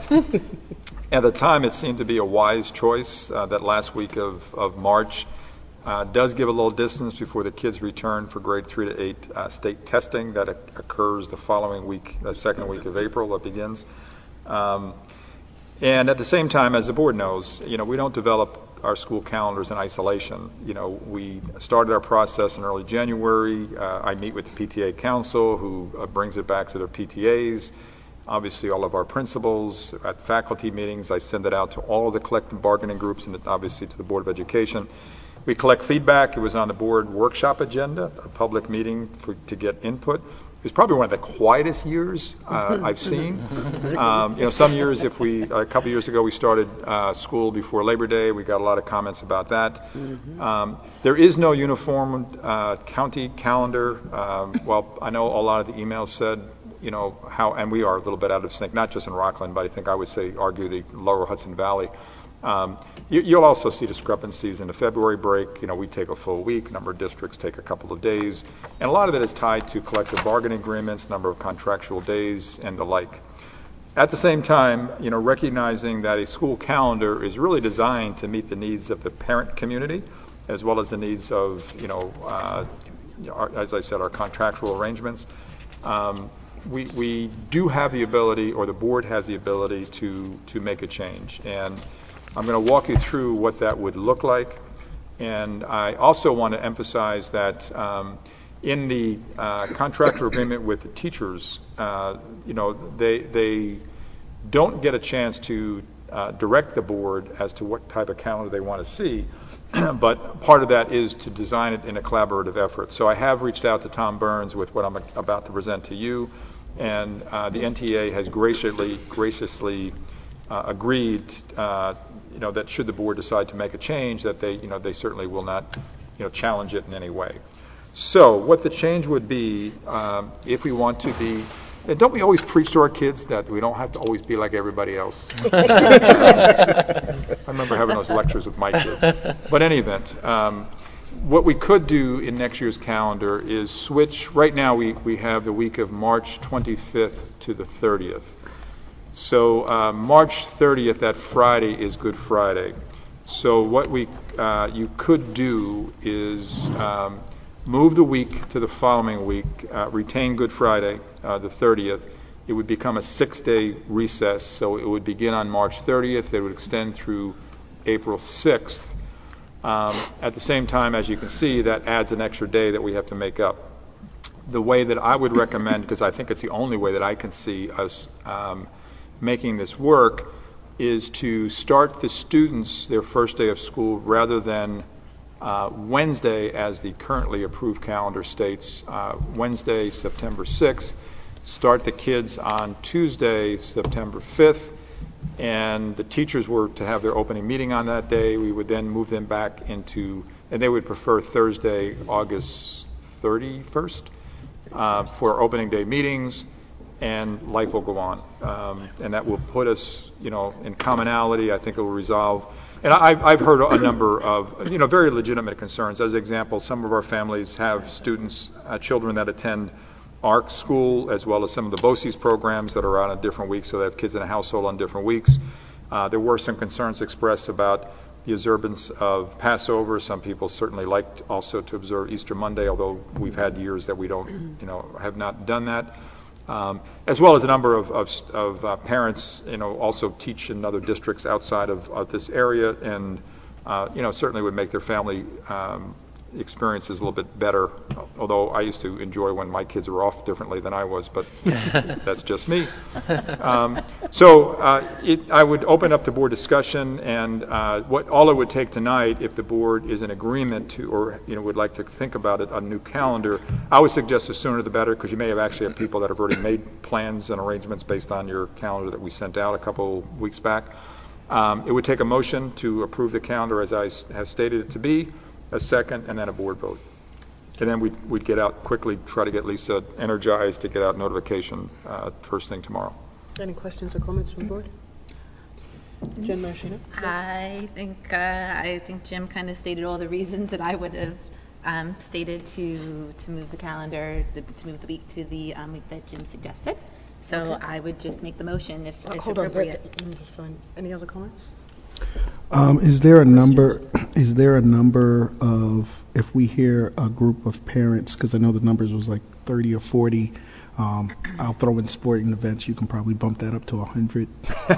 at the time, it seemed to be a wise choice. That last week of March does give a little distance before the kids return for grade 3 to 8 state testing that occurs the following week, the second week of April that begins. And at the same time, as the board knows, we don't develop our school calendars in isolation. We started our process in early January. I meet with the PTA council, who brings it back to their PTAs. Obviously, all of our principals at faculty meetings. I send it out to all of the collective bargaining groups and obviously to the Board of Education. We collect feedback. It was on the board workshop agenda, a public meeting to get input. It was probably one of the quietest years I've seen. Some years, a couple years ago, we started school before Labor Day. We got a lot of comments about that. There is no uniform county calendar. Well, I know a lot of the emails said, how, and we are a little bit out of sync, not just in Rockland, but I think I would argue the lower Hudson Valley. You'll also see discrepancies in the February break. We take a full week. A number of districts take a couple of days. And a lot of it is tied to collective bargaining agreements, number of contractual days, and the like. At the same time, recognizing that a school calendar is really designed to meet the needs of the parent community, as well as the needs of, as I said, our contractual arrangements. We do have the ability, or the board has the ability, to make a change. And I'm going to walk you through what that would look like. And I also want to emphasize that in the contractual agreement with the teachers, they don't get a chance to direct the board as to what type of calendar they want to see. But part of that is to design it in a collaborative effort. So I have reached out to Tom Burns with what I'm about to present to you. And the NTA has graciously agreed, that should the board decide to make a change, that they certainly will not, challenge it in any way. So what the change would be, if we want to be, and don't we always preach to our kids that we don't have to always be like everybody else? I remember having those lectures with my kids. But in any event, What we could do in next year's calendar is switch. Right now we have the week of March 25th to the 30th. So March 30th, that Friday, is Good Friday. So what you could do is move the week to the following week, retain Good Friday, the 30th. It would become a 6-day recess, so it would begin on March 30th. It would extend through April 6th. At the same time, as you can see, that adds an extra day that we have to make up. The way that I would recommend, because I think it's the only way that I can see us making this work, is to start the students their first day of school rather than Wednesday, as the currently approved calendar states, Wednesday, September 6th. Start the kids on Tuesday, September 5th, and the teachers were to have their opening meeting on that day. We would then move them back into, and they would prefer Thursday, August 31st, for opening day meetings, and life will go on. And that will put us, in commonality. I think it will resolve. And I've heard a number of, very legitimate concerns. As an example, some of our families have students, children that attend ARC school, as well as some of the BOCES programs that are on different weeks, so they have kids in a household on different weeks. There were some concerns expressed about the observance of Passover. Some people certainly liked also to observe Easter Monday, although we've had years that we don't, have not done that. As well as a number of parents, also teach in other districts outside of this area, and certainly would make their family experiences a little bit better. Although I used to enjoy when my kids were off differently than I was, but that's just me. I would open up the board discussion, and all it would take tonight, if the board is in agreement to, or would like to think about it, a new calendar. I would suggest the sooner the better, because you may have people that have already made plans and arrangements based on your calendar that we sent out a couple weeks back. It would take a motion to approve the calendar as I have stated it to be, a second, and then a board vote. And then we'd get out quickly, try to get Lisa energized to get out notification first thing tomorrow. Any questions or comments from the board? Jen Maraschino? I think Jim kind of stated all the reasons that I would have stated to move the calendar, to move the week to the week that Jim suggested. So okay. I would just make the motion if it's appropriate. Let me just find any other comments? Is there a number of, if we hear a group of parents, because I know the numbers was like 30 or 40, I'll throw in sporting events, you can probably bump that up to 100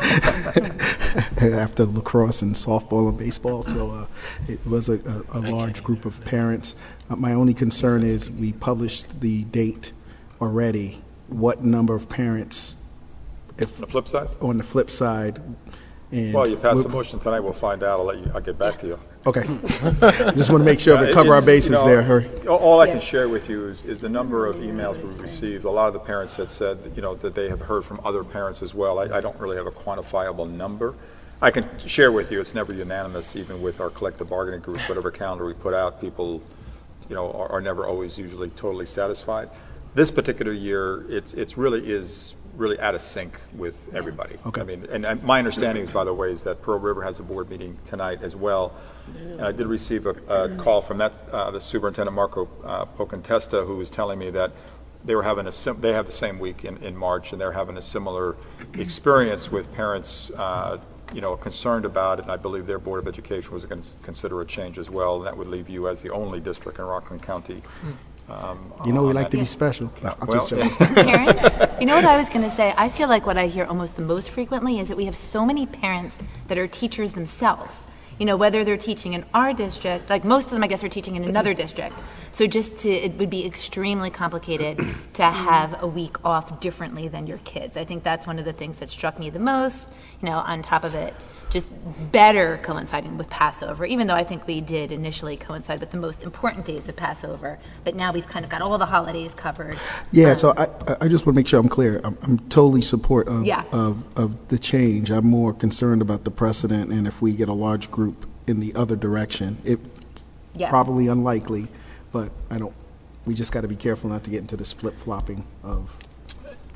after lacrosse and softball and baseball. So it was a large group of parents. My only concern is we published the date already. What number of parents? If on the flip side? On the flip side. And well, you passed the motion tonight. We'll find out. I'll get back to you. Okay. Just want to make sure we cover our bases there. Hurry. All I can share with you is the number of emails we've received. A lot of the parents had said, that they have heard from other parents as well. I don't really have a quantifiable number. I can share with you it's never unanimous, even with our collective bargaining group. Whatever calendar we put out, people, are never always usually totally satisfied. This particular year, it's really out of sync with everybody. Okay. I mean, and my understanding is, by the way, is that Pearl River has a board meeting tonight as well. And I did receive a call from the superintendent, Marco Pocantesta, who was telling me that they were having they have the same week in March, and they're having a similar experience with parents, concerned about it. And I believe their Board of Education was going to consider a change as well. And that would leave you as the only district in Rockland County. We like to be special. Parents, what I was going to say, I feel like what I hear almost the most frequently is that we have so many parents that are teachers themselves. Whether they're teaching in our district, like most of them, I guess, are teaching in another district. So it would be extremely complicated to have a week off differently than your kids. I think that's one of the things that struck me the most, on top of it. Just better coinciding with Passover, even though I think we did initially coincide with the most important days of Passover. But now we've kind of got all the holidays covered. Yeah, so I just want to make sure I'm clear. I'm totally support of the change. I'm more concerned about the precedent, and if we get a large group in the other direction, probably unlikely, but we just got to be careful not to get into this flip-flopping of...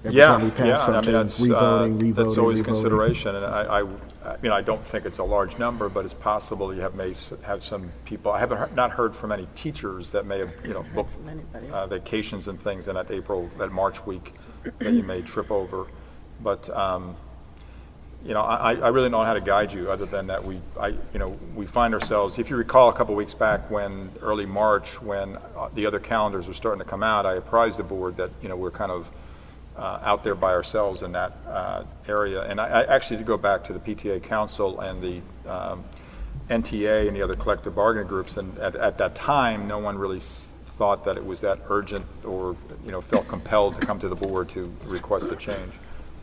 every time we pass I something, mean, that's always a revoting. consideration, and I don't think it's a large number, but it's possible you may have some people. I haven't not heard from any teachers that may have booked vacations and things in that March week that you may trip over, but. I really don't know how to guide you other than that we find ourselves, if you recall a couple weeks back early March, when the other calendars were starting to come out, I apprised the board that, we're kind of out there by ourselves in that area. And I actually did go back to the PTA Council and the NTA and the other collective bargaining groups, and at that time, no one really thought that it was that urgent or, felt compelled to come to the board to request a change.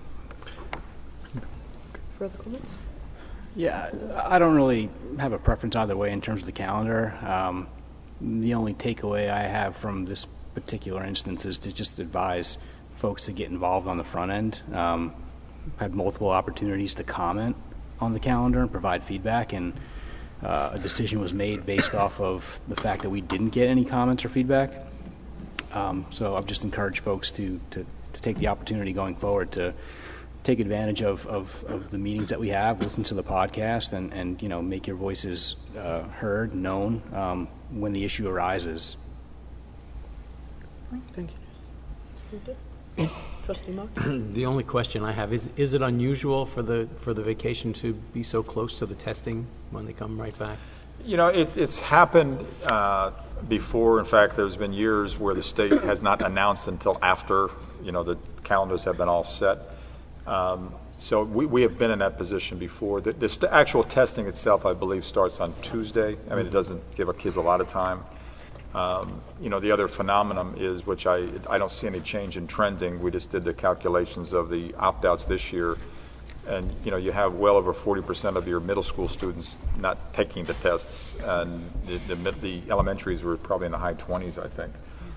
Further comments? Yeah, I don't really have a preference either way in terms of the calendar. The only takeaway I have from this particular instance is to just advise folks to get involved on the front end. I've had multiple opportunities to comment on the calendar and provide feedback, and a decision was made based off of the fact that we didn't get any comments or feedback. So I've just encouraged folks to take the opportunity going forward to take advantage of the meetings that we have, listen to the podcast, and make your voices heard, known when the issue arises. Thank you. Trustee Mark? The only question I have is it unusual for the vacation to be so close to the testing when they come right back? It's happened before. In fact, there's been years where the state has not announced until after the calendars have been all set. So we have been in that position before. The actual testing itself, I believe, starts on Tuesday. I mean, it doesn't give our kids a lot of time. The other phenomenon is, which I don't see any change in trending. We just did the calculations of the opt-outs this year, and you have well over 40% of your middle school students not taking the tests, and the elementaries were probably in the high 20s, I think.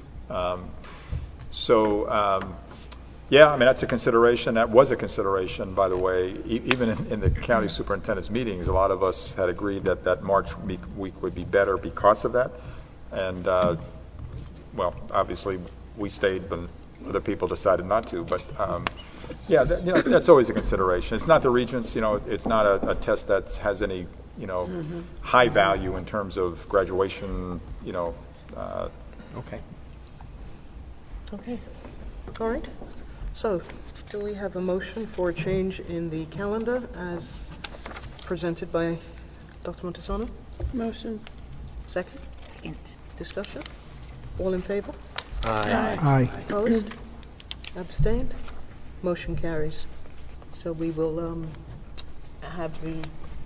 Yeah, I mean, that's a consideration. That was a consideration, by the way. Even in the county superintendent's meetings, a lot of us had agreed that March week would be better because of that. And, obviously we stayed, but other people decided not to. But, that's always a consideration. It's not the Regents, it's not a test that has any, high value in terms of graduation, Okay. Okay. All right. So, do we have a motion for a change in the calendar as presented by Dr. Montesano? Motion. Second? Second. Discussion? All in favor? Aye. Aye. Opposed? Abstained? Motion carries. So we will have the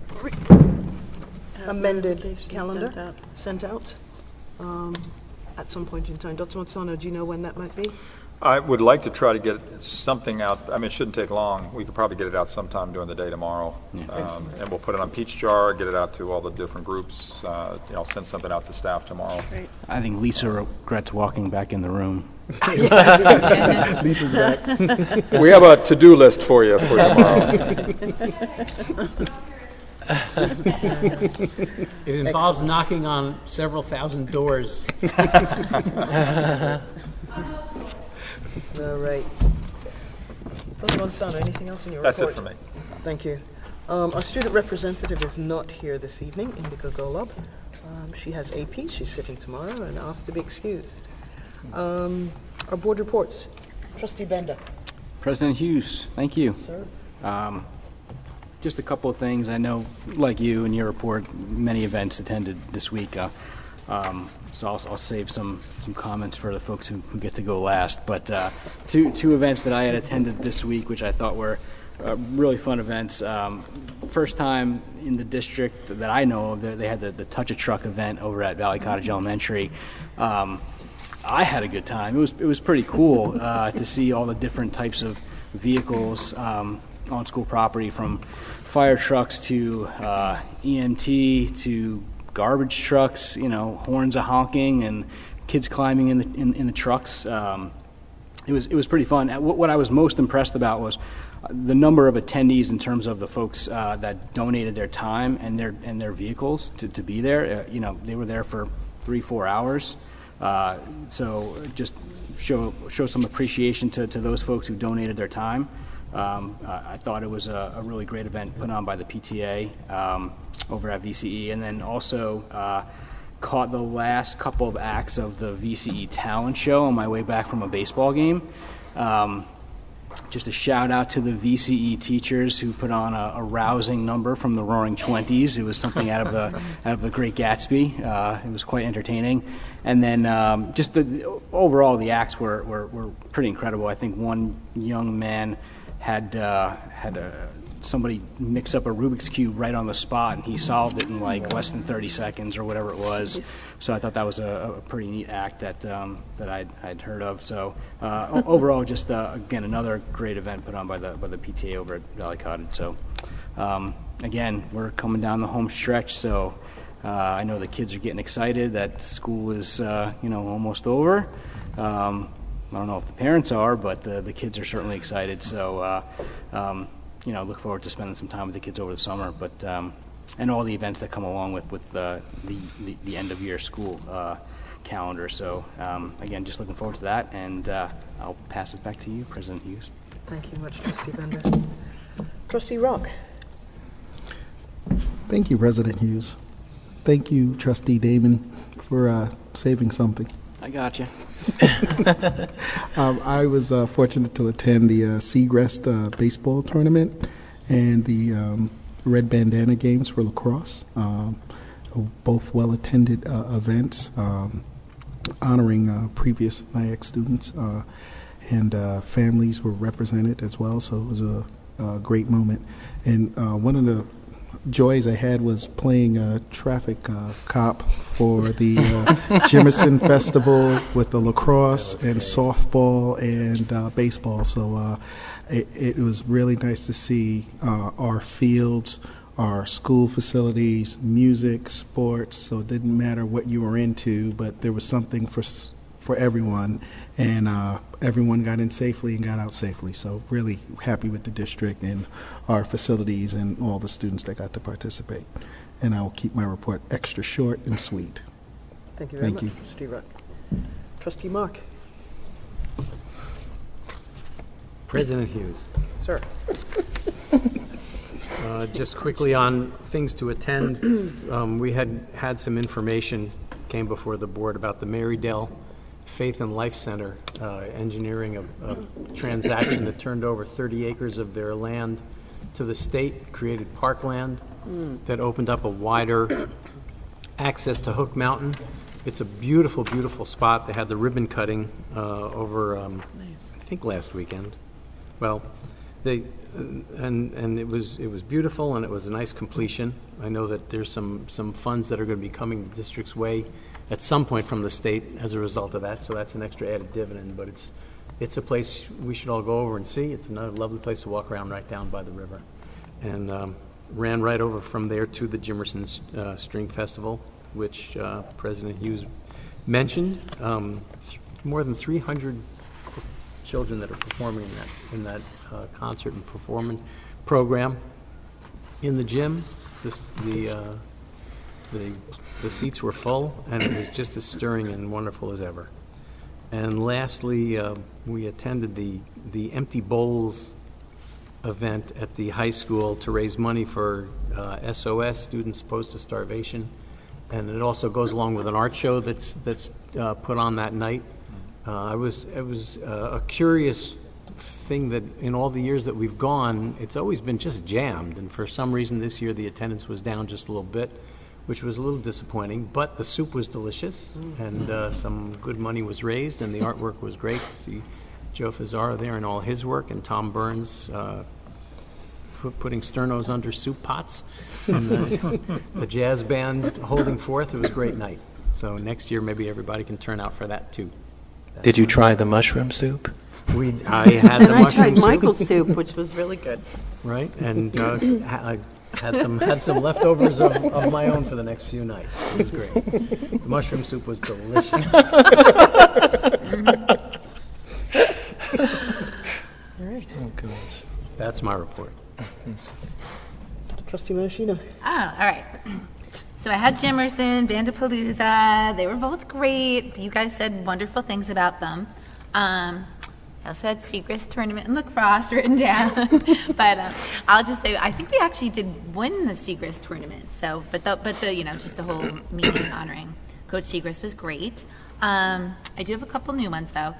amended calendar sent out at some point in time. Dr. Montesano, do you know when that might be? I would like to try to get something out. I mean, it shouldn't take long. We could probably get it out sometime during the day tomorrow. And we'll put it on Peach Jar, get it out to all the different groups. I'll send something out to staff tomorrow. Great. I think Lisa regrets walking back in the room. Lisa's back. We have a to-do list for you tomorrow. It involves knocking on several thousand doors. All right. Dr. Montesano, anything else in your That's report? it for me. Thank you. Our student representative is not here this evening, Indigo Golob. She has AP. She's sitting tomorrow and asked to be excused. Our board reports. Trustee Bender. President Hughes, thank you. Sir. Just a couple of things. I know, like you in your report, many events attended this week. So I'll save some comments for the folks who get to go last. But two events that I had attended this week, which I thought were really fun events. First time in the district that I know of, they had the Touch a Truck event over at Valley Cottage Elementary. I had a good time. It was pretty cool to see all the different types of vehicles on school property, from fire trucks to EMT to garbage trucks, horns a honking and kids climbing in the trucks. It was pretty fun. What I was most impressed about was the number of attendees in terms of the folks that donated their time and their vehicles to be there. They were there for 3-4 hours. So just show some appreciation to those folks who donated their time. I thought it was a really great event put on by the PTA over at VCE, and then also caught the last couple of acts of the VCE talent show on my way back from a baseball game. Just a shout out to the VCE teachers who put on a rousing number from the Roaring Twenties. It was something out of the Great Gatsby. It was quite entertaining. And then just overall the acts were pretty incredible. I think one young man had somebody mix up a Rubik's Cube right on the spot, and he solved it in like less than 30 seconds or whatever it was. So I thought that was a pretty neat act that I'd heard of. So overall, just again another great event put on by the PTA over at Valley Cottage. So again, we're coming down the home stretch. So I know the kids are getting excited that school is almost over. I don't know if the parents are, but the kids are certainly excited. So look forward to spending some time with the kids over the summer, but and all the events that come along with the end of year school calendar. So again, just looking forward to that, and I'll pass it back to you, President Hughes. Thank you much, Trustee Bender. Trustee Rock. Thank you, President Hughes. Thank you, Trustee Damon, for saving something. I got you. I was fortunate to attend the Segrest baseball tournament and the Red Bandana Games for lacrosse. Both well-attended events honoring previous NIAC students, and families were represented as well, so it was a great moment. And one of the joys I had was playing a traffic cop for the Jimerson Festival with the lacrosse and softball and baseball. So it was really nice to see our fields, our school facilities, music, sports. So it didn't matter what you were into, but there was something for everyone, and everyone got in safely and got out safely. So really happy with the district and our facilities and all the students that got to participate. And I will keep my report extra short and sweet. Thank you very much, Trustee Rock. Trustee Mark. President Hughes. Sir. Just quickly on things to attend, we had some information came before the board about the Marydale Faith and Life Center engineering a transaction that turned over 30 acres of their land to the state, created parkland that opened up a wider access to Hook Mountain. It's a beautiful, beautiful spot. They had the ribbon cutting over, I think last weekend. Well, and it was beautiful, and it was a nice completion. I know that there's some funds that are going to be coming the district's way at some point from the state as a result of that, so that's an extra added dividend. But it's a place we should all go over and see. It's another lovely place to walk around right down by the river, and ran right over from there to the Jimerson String Festival, which President Hughes mentioned. More than 300 children that are performing in that concert and performance program in the gym. The seats were full, and it was just as stirring and wonderful as ever. And lastly, we attended the Empty Bowls event at the high school to raise money for SOS, Students Opposed to Starvation, and it also goes along with an art show that's put on that night. It was a curious thing that in all the years that we've gone, it's always been just jammed, and for some reason this year the attendance was down just a little bit, which was a little disappointing, but the soup was delicious, and some good money was raised, and the artwork was great to see Joe Fazzaro there and all his work, and Tom Burns putting sternos under soup pots, and the jazz band holding forth. It was a great night. So next year maybe everybody can turn out for that too. Did you try the mushroom soup? I had the mushroom soup. And I tried Michael's soup, which was really good. Right, and I had some leftovers of my own for the next few nights. It was great. The mushroom soup was delicious. All right. Oh, gosh. That's my report. Trustee Machino. All right. So I had Jimerson, Vandapalooza. They were both great. You guys said wonderful things about them. I also had Seagrass tournament in lacrosse written down. But I'll just say I think we actually did win the Seagrass tournament. So, but just the whole meeting honoring Coach Seagrass was great. I do have a couple new ones though.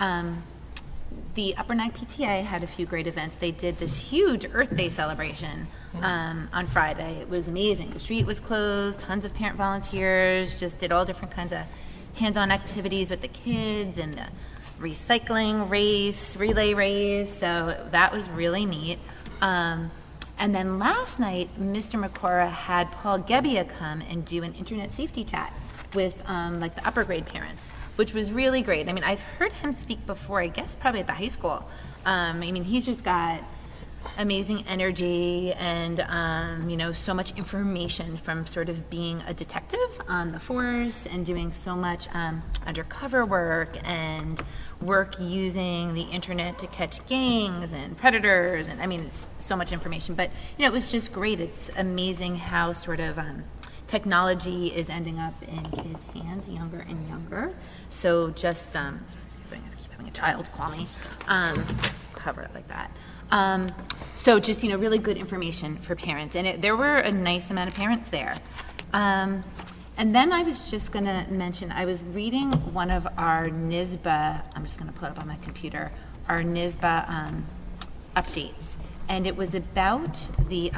The Upper Nyack PTA had a few great events. They did this huge Earth Day celebration on Friday. It was amazing. The street was closed, tons of parent volunteers, just did all different kinds of hands-on activities with the kids and the recycling race, relay race. So that was really neat. And then last night, Mr. McCora had Paul Gebbia come and do an internet safety chat with the upper grade parents, which was really great. I mean, I've heard him speak before, I guess probably at the high school. He's just got amazing energy and, so much information from sort of being a detective on the force and doing so much undercover work and work using the internet to catch gangs and predators. And it's so much information. But, it was just great. It's amazing how sort of technology is ending up in kids' hands younger and younger. So just, I keep having a child call me, cover it like that. So just, really good information for parents. And there were a nice amount of parents there. And then I was just going to mention, I was reading one of our NYSBA, I'm just going to pull it up on my computer, our NYSBA updates. And it was about the,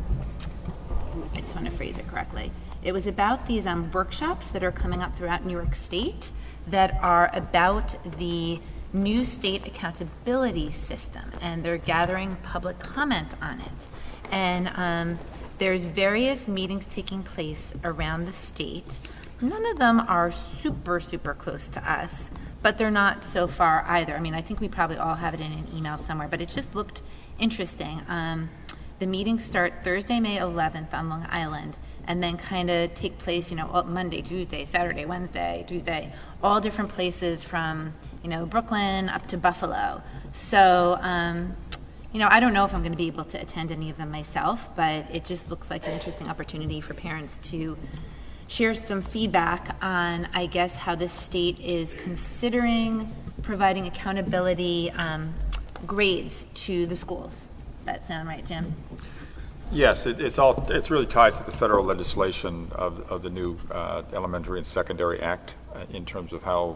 I just want to phrase it correctly. It was about these workshops that are coming up throughout New York State that are about the new state accountability system, and they're gathering public comment on it. And there's various meetings taking place around the state. None of them are super, super close to us, but they're not so far either. I think we probably all have it in an email somewhere, but it just looked interesting. The meetings start Thursday, May 11th on Long Island, and then kind of take place, Monday, Tuesday, Saturday, Wednesday, Tuesday, all different places from, Brooklyn up to Buffalo. So, I don't know if I'm going to be able to attend any of them myself, but it just looks like an interesting opportunity for parents to share some feedback on, I guess, how the state is considering providing accountability grades to the schools. Does that sound right, Jim? Yes, it's really tied to the federal legislation of the new Elementary and Secondary Act in terms of how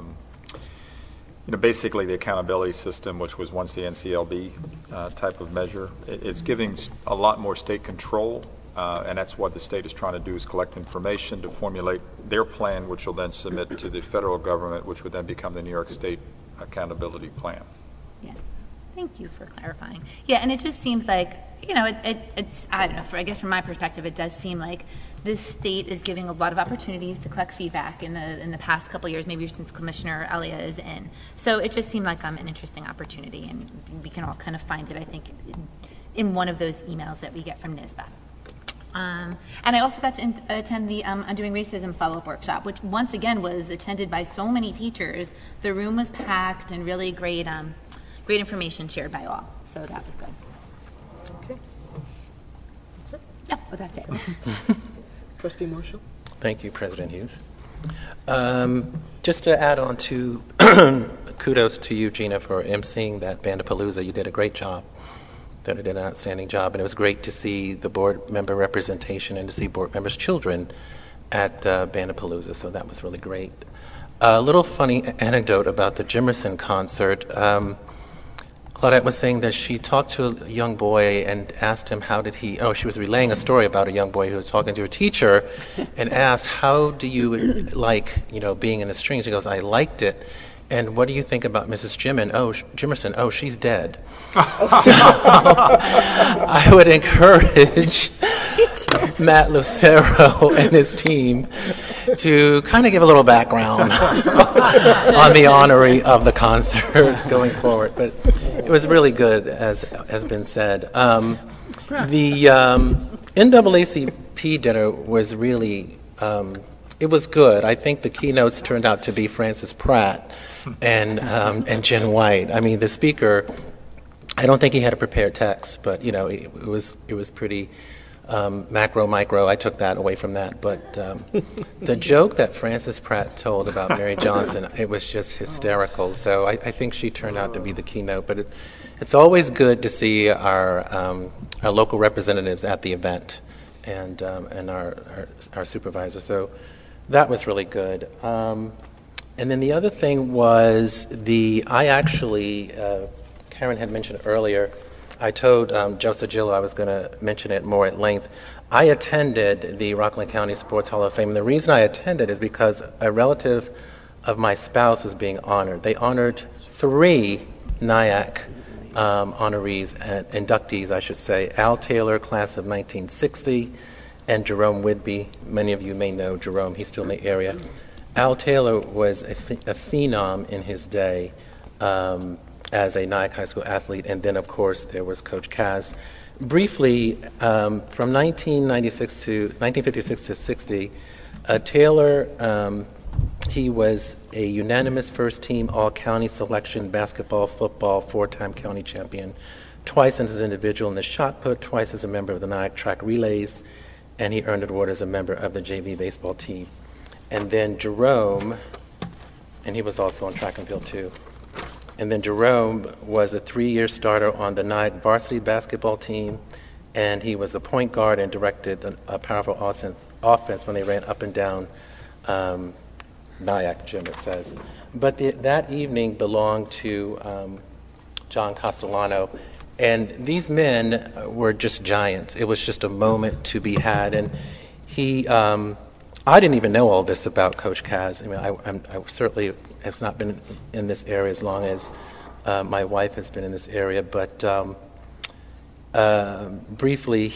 basically the accountability system, which was once the NCLB type of measure, it's giving a lot more state control, and that's what the state is trying to do, is collect information to formulate their plan, which will then submit to the federal government, which would then become the New York State Accountability Plan. Yeah. Thank you for clarifying. Yeah, and it just seems like, it's, I don't know, I guess from my perspective, it does seem like this state is giving a lot of opportunities to collect feedback in the past couple of years, maybe since Commissioner Elia is in. So it just seemed like an interesting opportunity, and we can all kind of find it, I think, in one of those emails that we get from NYSBA. And I also got to attend the Undoing Racism follow-up workshop, which once again was attended by so many teachers. The room was packed and really great information shared by all. So that was good. Okay. That's it? Yeah, well, that's it. Trustee Marshall? Thank you, President Hughes. Just to add on to kudos to you, Gina, for emceeing that Bandapalooza. You did a great job. You did an outstanding job, and it was great to see the board member representation and to see board members' children at Bandapalooza, so that was really great. A little funny anecdote about the Jimerson concert. Claudette was saying that she talked to a young boy and asked him she was relaying a story about a young boy who was talking to a teacher and asked, how do you like, being in the strings? He goes, I liked it. And what do you think about Mrs. Jimerson? Oh, she's dead. So I would encourage Matt Lucero and his team to kind of give a little background on the honoree of the concert going forward. But it was really good, as has been said. The NAACP dinner was really, it was good. I think the keynotes turned out to be Francis Pratt and Jen White. I mean, the speaker, I don't think he had a prepared text, but it was pretty macro, micro, I took that away from that. But the joke that Frances Pratt told about Mary Johnson, it was just hysterical. So I think she turned out to be the keynote. But it's always good to see our local representatives at the event and our supervisor. So that was really good. And then the other thing was Karen had mentioned earlier, I told Joe Sagillo I was going to mention it more at length. I attended the Rockland County Sports Hall of Fame, and the reason I attended is because a relative of my spouse was being honored. They honored 3 NIAC honorees, inductees, I should say. Al Taylor, class of 1960, and Jerome Whidbey. Many of you may know Jerome. He's still in the area. Al Taylor was a phenom in his day. As a Nyack High School athlete, and then of course there was Coach Kaz. Briefly, from 1956 to 60, Taylor, he was a unanimous first-team all-county selection basketball, football, 4-time county champion, twice as an individual in the shot put, twice as a member of the Nyack track relays, and he earned an award as a member of the JV baseball team. And then Jerome, and he was also on track and field too. And then Jerome was a 3-year starter on the Nyack varsity basketball team, and he was a point guard and directed a powerful offense when they ran up and down Nyack Gym, it says. But that evening belonged to John Castellano, and these men were just giants. It was just a moment to be had, and I didn't even know all this about Coach Kaz. I mean, I certainly have not been in this area as long as my wife has been in this area. But briefly,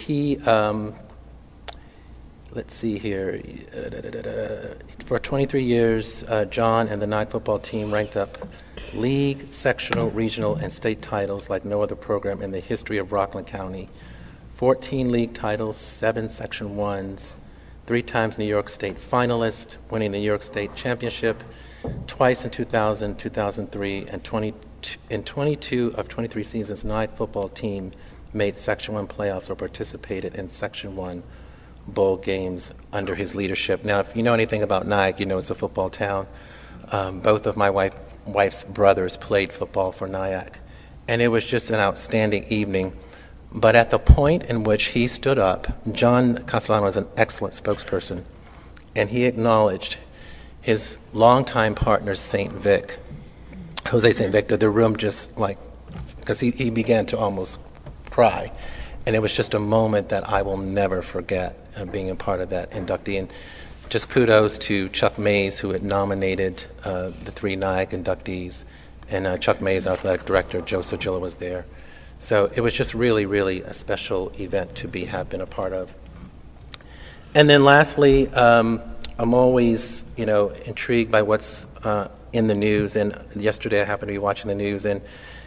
let's see here. For 23 years, John and the Nyack football team ranked up league, sectional, regional, and state titles like no other program in the history of Rockland County. 14 league titles, 7 Section 1s, 3 times New York State finalist, winning the New York State Championship, twice in 2000, 2003, and in 22 of 23 seasons, Nyack football team made Section 1 playoffs or participated in Section 1 bowl games under his leadership. Now, if you know anything about Nyack, you know it's a football town. Both of my wife's brothers played football for Nyack, and it was just an outstanding evening. But at the point in which he stood up, John Castellano was an excellent spokesperson, and he acknowledged his longtime partner, St. Vic, Jose St. Victor. The room just because he began to almost cry. And it was just a moment that I will never forget, being a part of that inductee. And just kudos to Chuck Mays, who had nominated the 3 Nyack inductees. And Chuck Mays, our athletic director, Joe Sagillo was there. So it was just really, really a special event to have been a part of. And then lastly, I'm always, intrigued by what's in the news. And yesterday I happened to be watching the news, and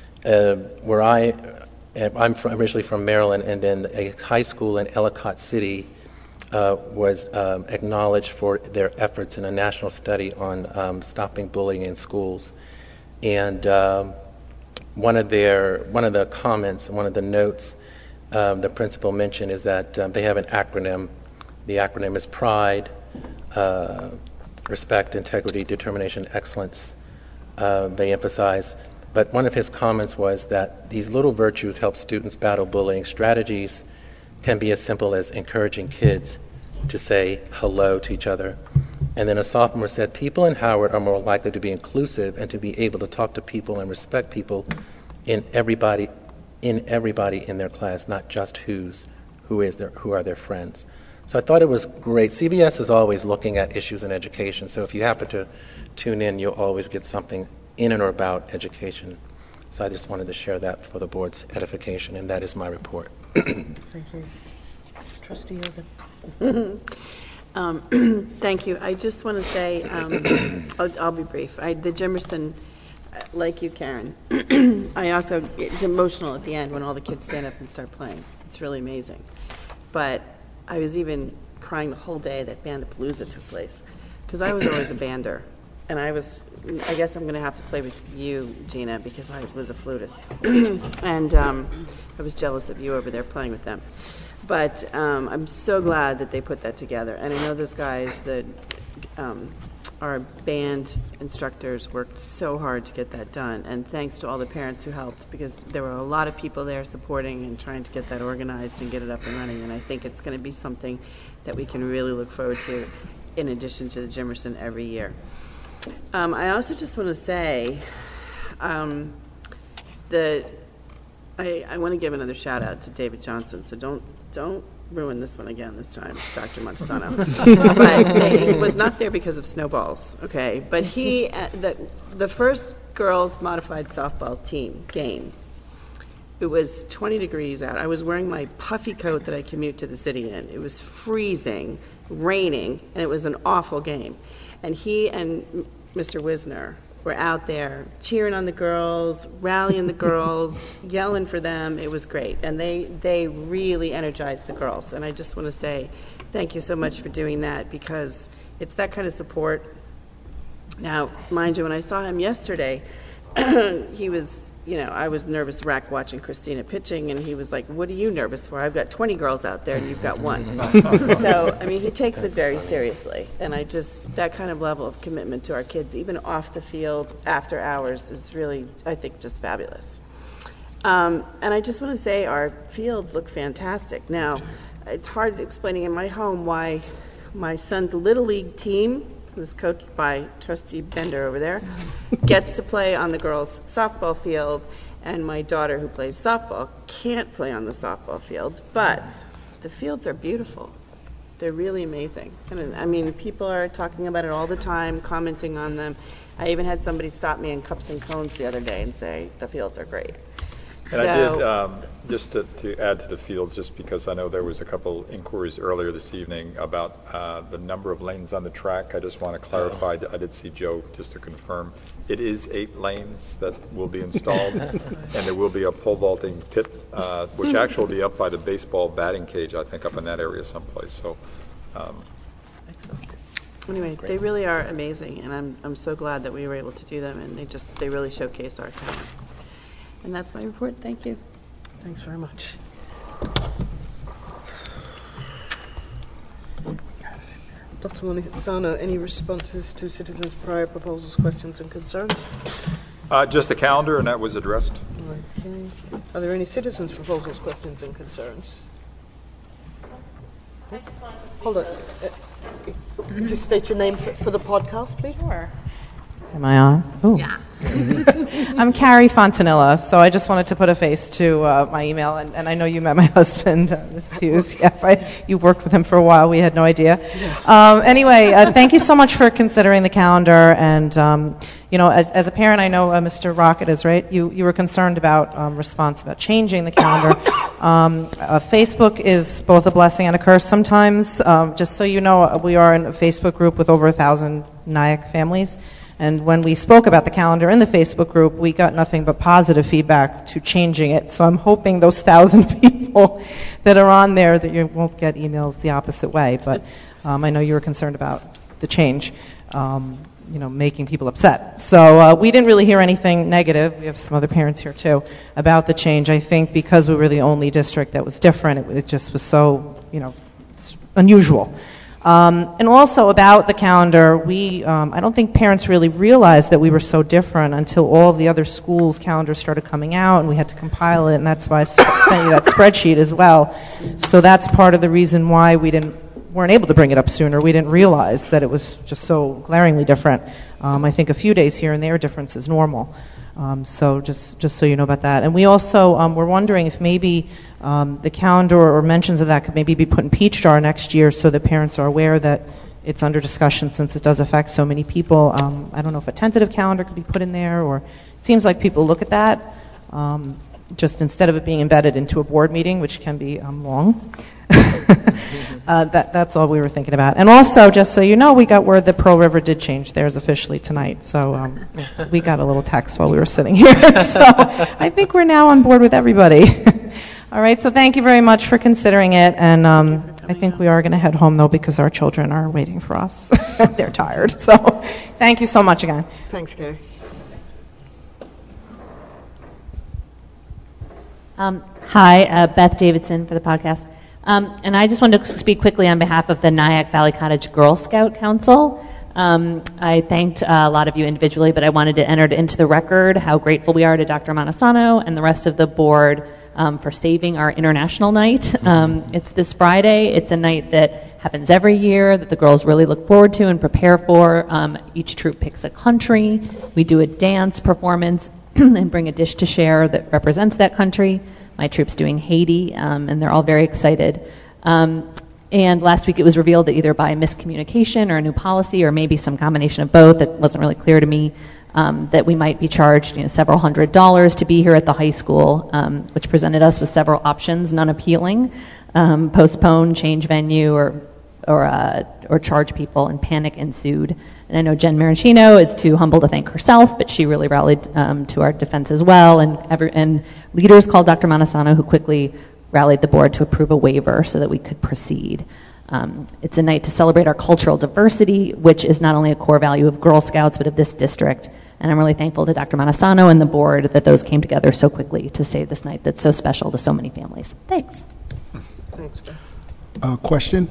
I'm originally from Maryland, and then a high school in Ellicott City was acknowledged for their efforts in a national study on stopping bullying in schools. And one of the comments, one of the notes the principal mentioned is that they have an acronym. The acronym is PRIDE, Respect, Integrity, Determination, Excellence. They emphasize. But one of his comments was that these little virtues help students battle bullying. Strategies can be as simple as encouraging kids to say hello to each other. And then a sophomore said, people in Howard are more likely to be inclusive and to be able to talk to people and respect people in everybody in their class, not just who are their friends. So I thought it was great. CBS is always looking at issues in education, so if you happen to tune in, you'll always get something in and or about education. So I just wanted to share that for the board's edification, and that is my report. Thank you. Trustee Hogan. Thank you. I just want to say, I'll be brief. The Jimerson, like you, Karen, it's emotional at the end when all the kids stand up and start playing. It's really amazing. But I was even crying the whole day that Bandapalooza took place, because I was always a bander. And I guess I'm going to have to play with you, Gina, because I was a flutist. And I was jealous of you over there playing with them. But I'm so glad that they put that together. And I know those guys that our band instructors worked so hard to get that done. And thanks to all the parents who helped, because there were a lot of people there supporting and trying to get that organized and get it up and running. And I think it's going to be something that we can really look forward to in addition to the Jimerson every year. I also just want to say that I want to give another shout out to David Johnson. So don't ruin this one again this time, Dr. Montesano. But he was not there because of snowballs, okay? But he, the first girls modified softball team game, it was 20 degrees out. I was wearing my puffy coat that I commute to the city in. It was freezing, raining, and it was an awful game. And he and Mr. Wisner were out there cheering on the girls, rallying the girls, yelling for them. It was great. And they really energized the girls. And I just want to say thank you so much for doing that, because it's that kind of support. Now, mind you, when I saw him yesterday, he was, I was nervous wreck watching Christina pitching, and he was like, what are you nervous for? I've got 20 girls out there and you've got one. So, he takes it very seriously. And that kind of level of commitment to our kids, even off the field, after hours, is really, I think, just fabulous. And I just want to say our fields look fantastic. Now, it's hard explaining in my home why my son's Little League team, who's coached by Trustee Bender over there, gets to play on the girls' softball field, and my daughter, who plays softball, can't play on the softball field. But the fields are beautiful. They're really amazing. And people are talking about it all the time, commenting on them. I even had somebody stop me in Cups and Cones the other day and say, the fields are great. And I did, just to add to the fields, just because I know there was a couple inquiries earlier this evening about the number of lanes on the track. I just want to clarify that I did see Joe, just to confirm, it is 8 lanes that will be installed, and there will be a pole vaulting pit, which actually will be up by the baseball batting cage, I think, up in that area someplace. So, anyway, they really are amazing, and I'm so glad that we were able to do them, and they really showcase our talent. And that's my report. Thank you. Thanks very much. Dr. Montesano, any responses to citizens' prior proposals, questions, and concerns? Just the calendar, and that was addressed. Okay. Are there any citizens' proposals, questions, and concerns? Hold on. Just state your name for the podcast, please. Sure. Am I on? Ooh. Yeah. I'm Carrie Fontanilla, so I just wanted to put a face to my email, and I know you met my husband, Mrs. Hughes. Yes, you worked with him for a while. We had no idea. Anyway, thank you so much for considering the calendar, and as a parent, I know Mr. Rocket is right. You were concerned about response about changing the calendar. Facebook is both a blessing and a curse sometimes. Just so you know, we are in a Facebook group with over 1,000 Nyack families. And when we spoke about the calendar in the Facebook group, we got nothing but positive feedback to changing it. So I'm hoping those 1,000 people that are on there, that you won't get emails the opposite way. But I know you were concerned about the change, making people upset. So we didn't really hear anything negative. We have some other parents here too about the change. I think because we were the only district that was different, it just was so, unusual. And also about the calendar, I don't think parents really realized that we were so different until all the other schools' calendars started coming out, and we had to compile it, and that's why I sent you that spreadsheet as well. So that's part of the reason why we weren't able to bring it up sooner. We didn't realize that it was just so glaringly different. I think a few days here and there difference is normal. So just so you know about that. And we also were wondering if maybe the calendar or mentions of that could maybe be put in Peach Jar next year so that parents are aware that it's under discussion since it does affect so many people. I don't know if a tentative calendar could be put in there, or it seems like people look at that just instead of it being embedded into a board meeting, which can be long. That's all we were thinking about. And also, just so you know, we got word that Pearl River did change theirs officially tonight. So we got a little text while we were sitting here. So I think we're now on board with everybody. All right, so thank you very much for considering it. And I think we are going to head home, though, because our children are waiting for us. They're tired. So thank you so much again. Thanks, Gary. Hi, Beth Davidson for the podcast. And I just wanted to speak quickly on behalf of the Nyack Valley Cottage Girl Scout Council. I thanked a lot of you individually, but I wanted to enter into the record how grateful we are to Dr. Montesano and the rest of the board for saving our international night. It's this Friday. It's a night that happens every year that the girls really look forward to and prepare for. Each troop picks a country. We do a dance performance and bring a dish to share that represents that country. My troop's doing Haiti, and they're all very excited. And last week it was revealed that either by miscommunication or a new policy or maybe some combination of both, it wasn't really clear to me, that we might be charged several $100s to be here at the high school, which presented us with several options, none appealing: postpone, change venue, or charge people, and panic ensued. And I know Jen Maraschino is too humble to thank herself, but she really rallied to our defense as well. And leaders called Dr. Montesano, who quickly rallied the board to approve a waiver so that we could proceed. It's a night to celebrate our cultural diversity, which is not only a core value of Girl Scouts, but of this district. And I'm really thankful to Dr. Montesano and the board that those came together so quickly to save this night that's so special to so many families. Thanks. Thanks, Beth. Question?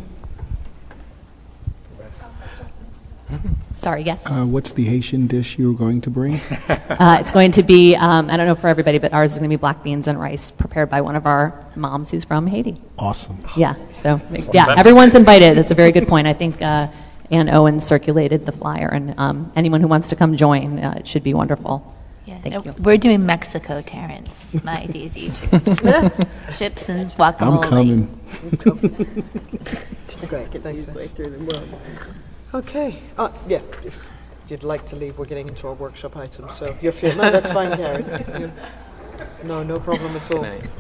Sorry, yes? What's the Haitian dish you're going to bring? It's going to be, I don't know for everybody, but ours is going to be black beans and rice prepared by one of our moms who's from Haiti. Awesome. Yeah, so, yeah, everyone's invited. It's a very good point. I think Ann Owen circulated the flyer, and anyone who wants to come join, it should be wonderful. Yeah, Thank you. We're doing Mexico, Terrence. My Daisy. Chips and guacamole. I'm coming. Great, thanks. Way through the world. Okay. Yeah, if you'd like to leave, we're getting into our workshop items. So you're feeling, no, that's fine, Gary. No problem at all. Okay.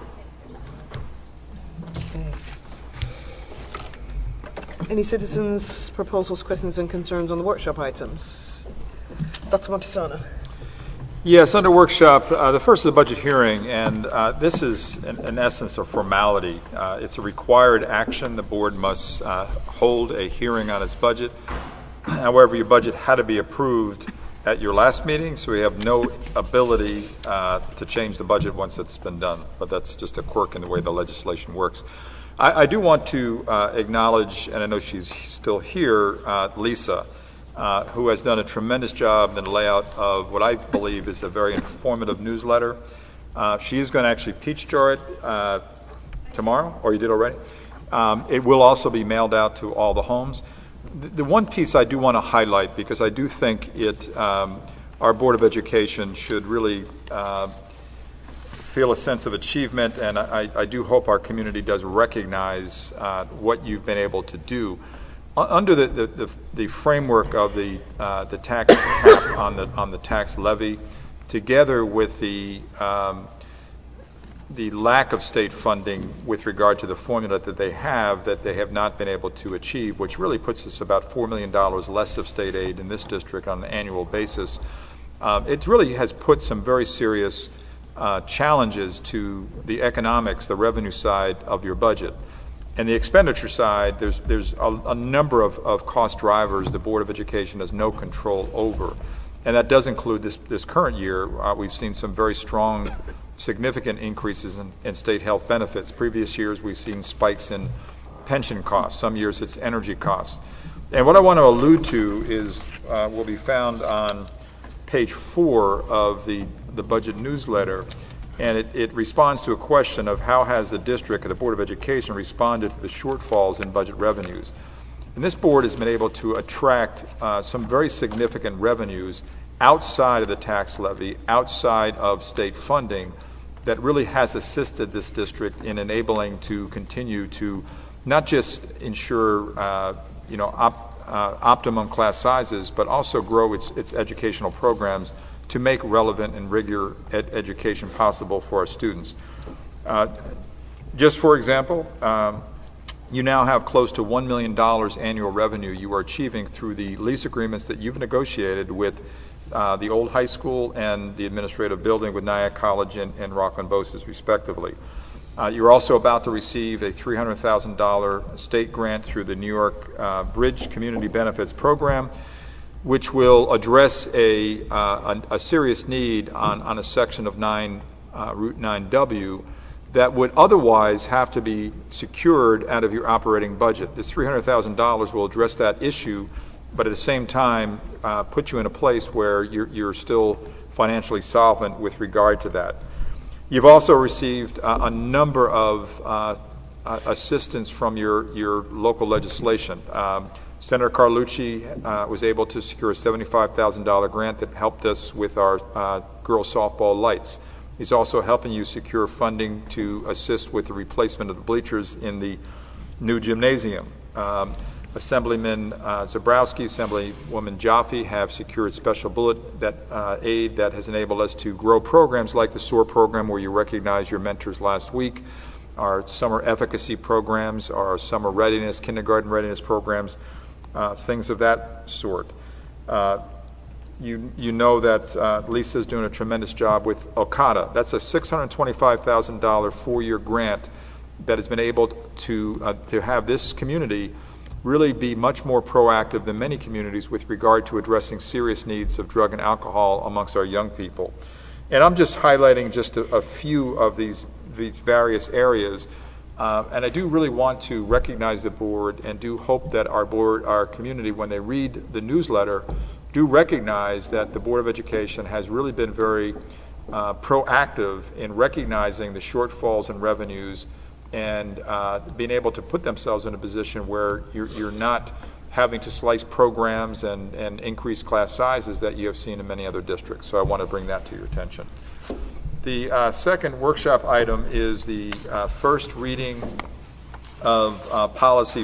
Any citizens' proposals, questions, and concerns on the workshop items? Dr. Montesano. Yes, under workshop, the first is the budget hearing, and this is, in essence, a formality. It's a required action. The board must hold a hearing on its budget. However, your budget had to be approved at your last meeting, so we have no ability to change the budget once it's been done. But that's just a quirk in the way the legislation works. I do want to acknowledge, and I know she's still here, Lisa, who has done a tremendous job in the layout of what I believe is a very informative newsletter. She is going to actually peach jar it tomorrow, or you did already. It will also be mailed out to all the homes. The one piece I do want to highlight, because I do think our Board of Education should really feel a sense of achievement, and I do hope our community does recognize what you've been able to do. Under the framework of the tax cap on the tax levy, together with the lack of state funding with regard to the formula that they have not been able to achieve, which really puts us about $4 million less of state aid in this district on an annual basis. It really has put some very serious challenges to the economics, the revenue side of your budget. And the expenditure side, there's a number of cost drivers the Board of Education has no control over. And that does include this current year. We've seen some very strong, significant increases in state health benefits. Previous years, we've seen spikes in pension costs. Some years, it's energy costs. And what I want to allude to is will be found on page 4 of the budget newsletter. And it responds to a question of how has the district or the Board of Education responded to the shortfalls in budget revenues. And this board has been able to attract some very significant revenues outside of the tax levy, outside of state funding, that really has assisted this district in enabling to continue to not just ensure optimum class sizes, but also grow its educational programs to make relevant and rigorous education possible for our students. Just for example, you now have close to $1 million annual revenue you are achieving through the lease agreements that you've negotiated with the old high school and the administrative building with Nyack College and Rockland Boces, respectively. You're also about to receive a $300,000 state grant through the New York Bridge Community Benefits Program, which will address a serious need on a section of Route 9W that would otherwise have to be secured out of your operating budget. This $300,000 will address that issue, but at the same time put you in a place where you're still financially solvent with regard to that. You've also received a number of assistance from your local legislation. Senator Carlucci was able to secure a $75,000 grant that helped us with our girls softball lights. He's also helping you secure funding to assist with the replacement of the bleachers in the new gymnasium. Assemblyman Zabrowski, Assemblywoman Jaffe have secured special bullet aid that has enabled us to grow programs like the SOAR program, where you recognize your mentors last week, our summer efficacy programs, our summer readiness, kindergarten readiness programs, things of that sort. You know that Lisa's doing a tremendous job with Okada. That's a $625,000 4-year grant that has been able to have this community really be much more proactive than many communities with regard to addressing serious needs of drug and alcohol amongst our young people. And I'm just highlighting just a few of these various areas. And I do really want to recognize the board and do hope that our community, when they read the newsletter, do recognize that the Board of Education has really been very proactive in recognizing the shortfalls in revenues and being able to put themselves in a position where you're not having to slice programs and increase class sizes that you have seen in many other districts. So I want to bring that to your attention. The second workshop item is the first reading of Policy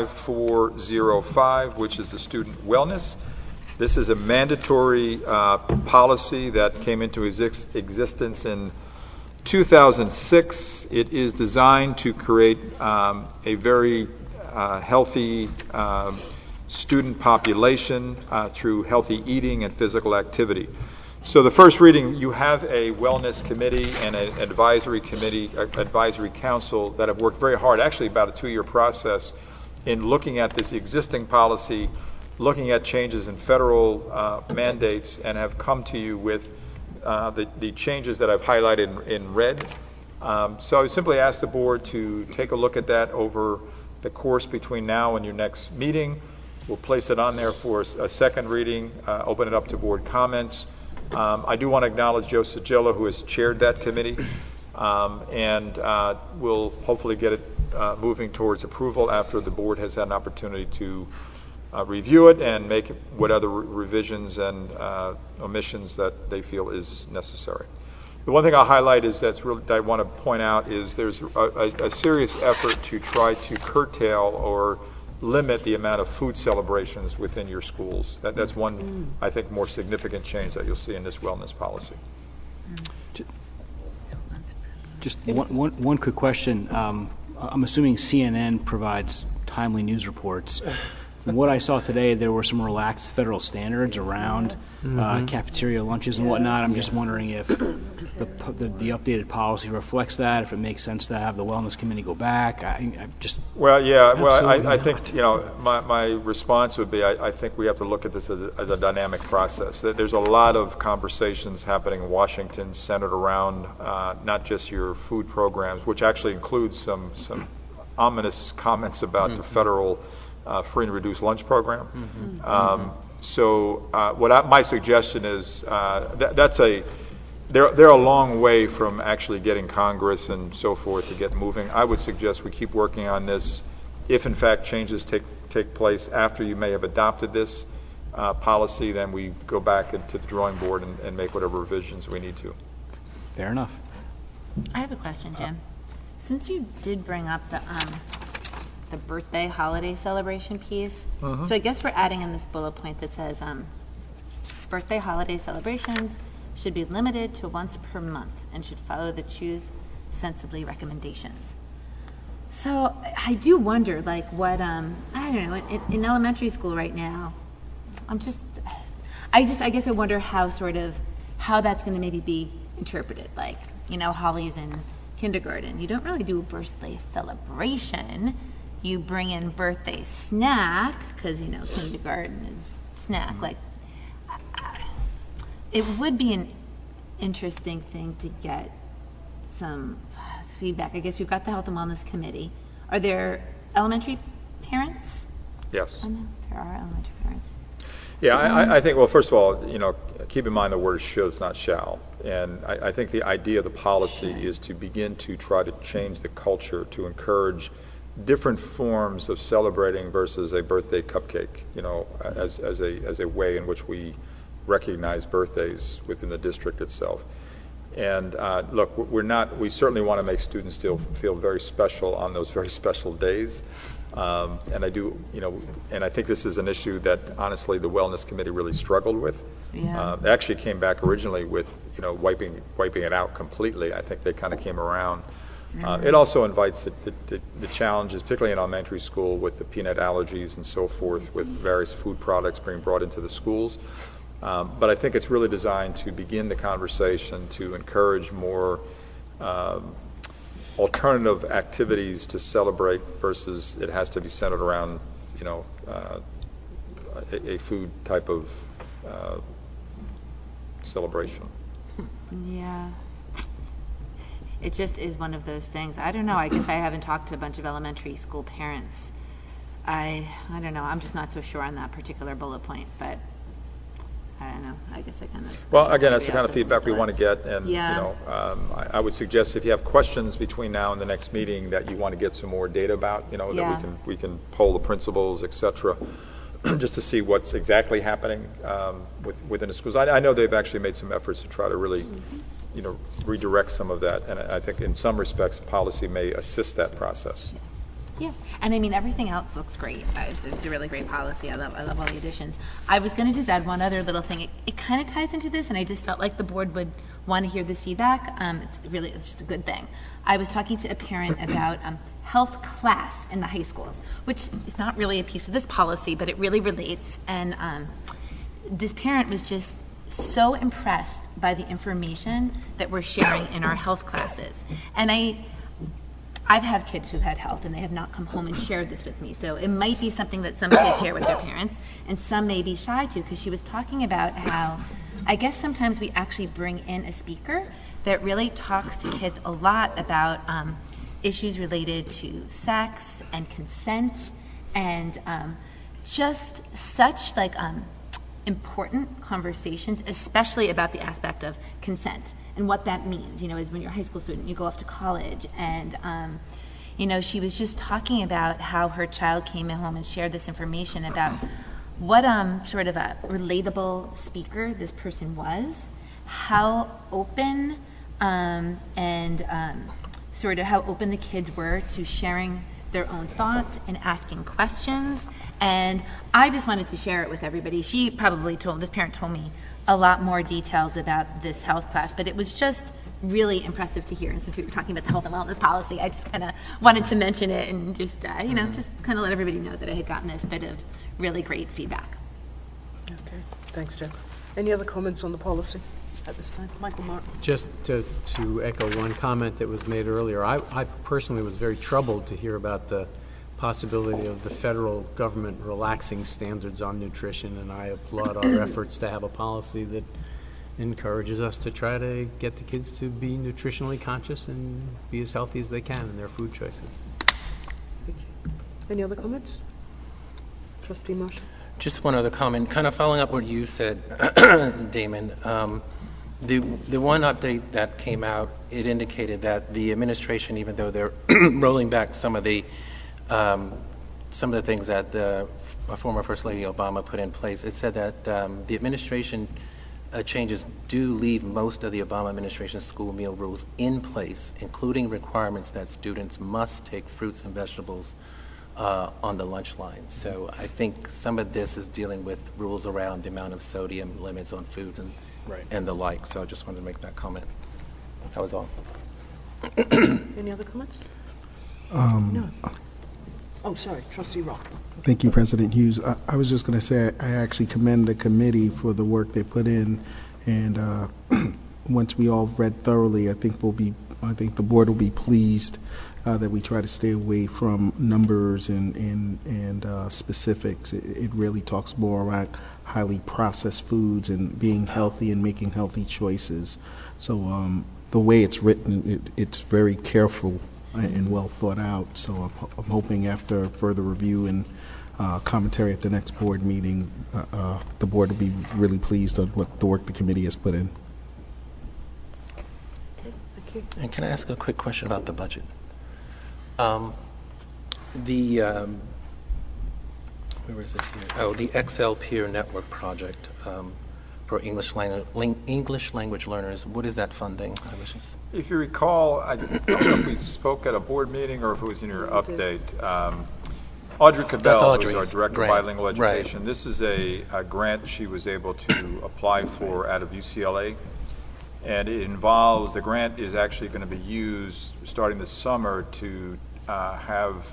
5405, which is the student wellness. This is a mandatory policy that came into existence in 2006. It is designed to create a very healthy student population through healthy eating and physical activity. So the first reading, you have a wellness committee and an advisory council that have worked very hard, actually about a 2-year process, in looking at this existing policy, looking at changes in federal mandates, and have come to you with the changes that I've highlighted in red. So I simply ask the board to take a look at that over the course between now and your next meeting. We'll place it on there for a second reading, open it up to board comments. I do want to acknowledge Joe Sigillo, who has chaired that committee, and we'll hopefully get it moving towards approval after the board has had an opportunity to review it and make what other revisions and omissions that they feel is necessary. The one thing I'll highlight is that I want to point out is there's a serious effort to try to curtail or limit the amount of food celebrations within your schools. That's one, I think, more significant change that you'll see in this wellness policy. Just one quick question. I'm assuming CNN provides timely news reports. From what I saw today, there were some relaxed federal standards around cafeteria lunches and whatnot. I'm just wondering if the updated policy reflects that, if it makes sense to have the wellness committee go back. I think my response would be I think we have to look at this as a dynamic process. There's a lot of conversations happening in Washington centered around not just your food programs, which actually includes some ominous comments about the federal free and reduced lunch program. My suggestion is they're a long way from actually getting Congress and so forth to get moving. I would suggest we keep working on this. If in fact changes take place after you may have adopted this policy, then we go back into the drawing board and make whatever revisions we need to. Fair enough. I have a question, Jim. Since you did bring up the birthday holiday celebration piece, so I guess we're adding in this bullet point that says birthday holiday celebrations should be limited to once per month and should follow the Choose Sensibly recommendations. So I do wonder, like, what I don't know, in elementary school right now, I guess I wonder how that's going to maybe be interpreted. Like, Holly's in kindergarten. You don't really do a birthday celebration. You bring in birthday snack because kindergarten is snack. Like, it would be an interesting thing to get some feedback. I guess we've got the Health and Wellness Committee. Are there elementary parents? Yes. I know there are elementary parents. Yeah, I think, well, first of all, keep in mind the word should, it's not shall. And I think the idea of the policy is to begin to try to change the culture to encourage different forms of celebrating versus a birthday cupcake, as a way in which we recognize birthdays within the district itself. And look, we certainly want to make students still feel very special on those very special days. And I do, and I think this is an issue that honestly the Wellness Committee really struggled with. Yeah. They actually came back originally with, wiping it out completely. I think they kind of came around. It also invites the challenges, particularly in elementary school, with the peanut allergies and so forth, with various food products being brought into the schools. But I think it's really designed to begin the conversation to encourage more alternative activities to celebrate versus it has to be centered around, a food type of celebration. Yeah. It just is one of those things. I don't know. I guess I haven't talked to a bunch of elementary school parents. I don't know. I'm just not so sure on that particular bullet point, but I don't know. I guess I kind of... Well, again, that's the kind of feedback we want to get. And, yeah. I would suggest if you have questions between now and the next meeting that you want to get some more data about, Yeah. that we can poll the principals, et cetera, just to see what's exactly happening within the schools. I know they've actually made some efforts to try to really, redirect some of that. And I think in some respects, policy may assist that process. Yeah, and I mean, everything else looks great. It's a really great policy. I love all the additions. I was going to just add one other little thing. It kind of ties into this, and I just felt like the board would want to hear this feedback. It's just a good thing. I was talking to a parent about health class in the high schools, which is not really a piece of this policy, but it really relates. And this parent was just so impressed by the information that we're sharing in our health classes. And I've had kids who've had health, and they have not come home and shared this with me. So it might be something that some kids share with their parents, and some may be shy to, because she was talking about how I guess sometimes we actually bring in a speaker that really talks to kids a lot about issues related to sex and consent and just such important conversations, especially about the aspect of consent and what that means, is when you're a high school student, you go off to college. And, she was just talking about how her child came home and shared this information about what sort of a relatable speaker this person was, how open and sort of how open the kids were to sharing their own thoughts and asking questions. And I just wanted to share it with everybody. This parent told me a lot more details about this health class, but it was just really impressive to hear. And since we were talking about the health and wellness policy, I just kind of wanted to mention it and just, just kind of let everybody know that I had gotten this bit of really great feedback. Okay, thanks, Jen. Any other comments on the policy at this time? Michael Martin. Just to echo one comment that was made earlier, I personally was very troubled to hear about the possibility of the federal government relaxing standards on nutrition, and I applaud our efforts to have a policy that encourages us to try to get the kids to be nutritionally conscious and be as healthy as they can in their food choices. Thank you. Any other comments? Trustee Marshall? Just one other comment, kind of following up what you said, Damon. The one update that came out, it indicated that the administration, even though they're rolling back some of the things that the former First Lady Obama put in place, it said that the administration changes do leave most of the Obama administration school meal rules in place, including requirements that students must take fruits and vegetables on the lunch line. So I think some of this is dealing with rules around the amount of sodium limits on foods and the like. So I just wanted to make that comment. That was all. Any other comments? No. Oh, sorry, Trustee Rock. Thank you, President Hughes. I was just going to say I actually commend the committee for the work they put in, and once we all read thoroughly, I think we'll be I think the board will be pleased that we try to stay away from numbers and specifics. It really talks more about highly processed foods and being healthy and making healthy choices. So the way it's written, it's very careful and well thought out. So I'm hoping after further review and commentary at the next board meeting, the board will be really pleased on what the work the committee has put in. And can I ask a quick question about the budget? Where is it here? Oh, the XL Peer Network project for English language learners. What is that funding? If you recall, I don't know if we spoke at a board meeting or if it was in your update. Audrey Cabell, who's our Director of Bilingual Education, right. This is a grant she was able to apply for out of UCLA. And it involves, the grant is actually going to be used starting this summer to have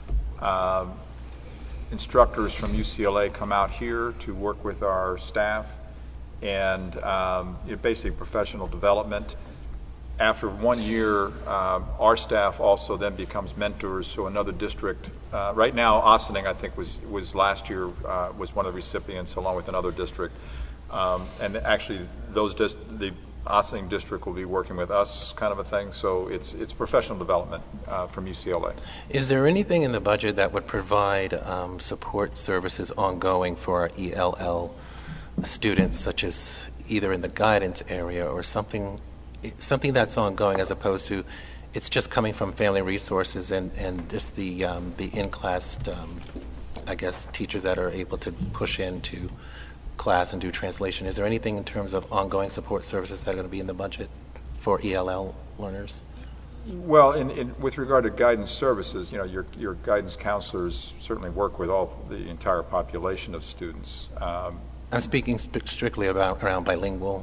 instructors from UCLA come out here to work with our staff and basically professional development. After 1 year, our staff also then becomes mentors. So another district, right now Ossining I think was last year was one of the recipients along with another district. And actually the Ossining district will be working with us, kind of a thing. So it's professional development from UCLA. Is there anything in the budget that would provide support services ongoing for our ELL students, such as either in the guidance area or something that's ongoing, as opposed to it's just coming from family resources and just the in-class, I guess, teachers that are able to push into class and do translation? Is there anything in terms of ongoing support services that are going to be in the budget for ELL learners? Well, with regard to guidance services, your guidance counselors certainly work with the entire population of students. I'm speaking strictly around bilingual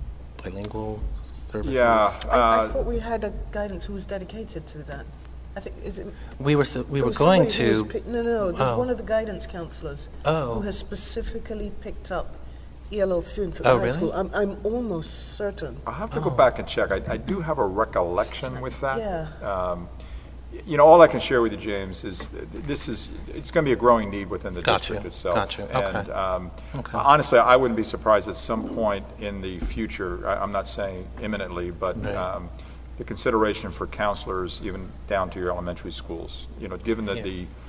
services. Yeah, I thought we had a guidance who was dedicated to that. I think we were going to. There's one of the guidance counselors who has specifically picked up ELL students at the high school. I'm almost certain. I'll have to go back and check. I do have a recollection with that. Yeah. All I can share with you, James, is it's going to be a growing need within the district itself. Gotcha. Okay. And honestly, I wouldn't be surprised at some point in the future. I'm not saying imminently, but the consideration for counselors, even down to your elementary schools, given that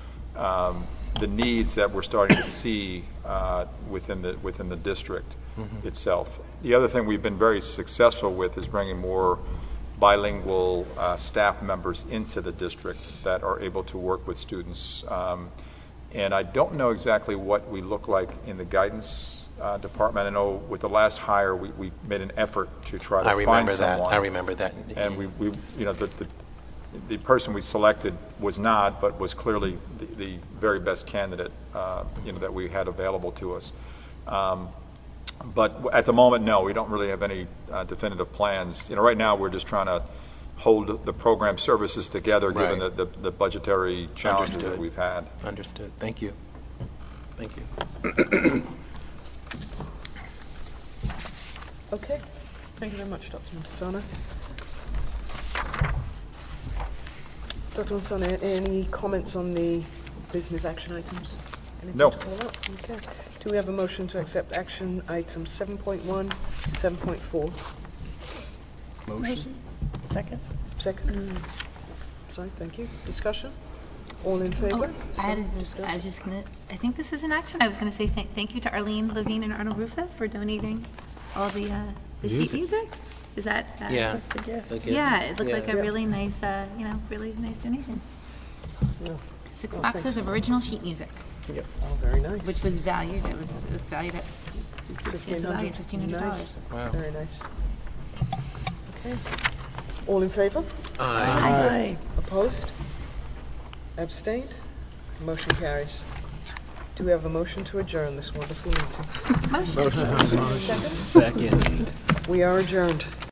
the needs that we're starting to see within the district itself. The other thing we've been very successful with is bringing more bilingual staff members into the district that are able to work with students. And I don't know exactly what we look like in the guidance department. I know with the last hire, we made an effort to try to find someone. I remember that. And we the person we selected was not, but was clearly the very best candidate, that we had available to us. But at the moment, no, we don't really have any definitive plans. Right now, we're just trying to hold the program services together, given the budgetary challenges that we've had. Understood. Thank you. Thank you. Okay. Thank you very much, Dr. Montesano. Dr. Montesano, any comments on the business action items? Anything No. to call out? Okay. Do we have a motion to accept action items 7.1 to 7.4? Motion. Second. Sorry, thank you. Discussion? All in favor? I think this is an action. I was going to say thank you to Arlene Levine and Arnold Rufa for donating all the sheet music. Is that That's the gift. Yeah, it looked like a really nice, really nice donation. Yeah. 6 boxes of original sheet music. Yep. Oh, very nice. Which was valued. It was valued at $1,500. Nice. Wow. Very nice. Okay. All in favor? Aye. Opposed? Abstained? Motion carries. Do we have a motion to adjourn this wonderful meeting? Motion. Second? Second. We are adjourned.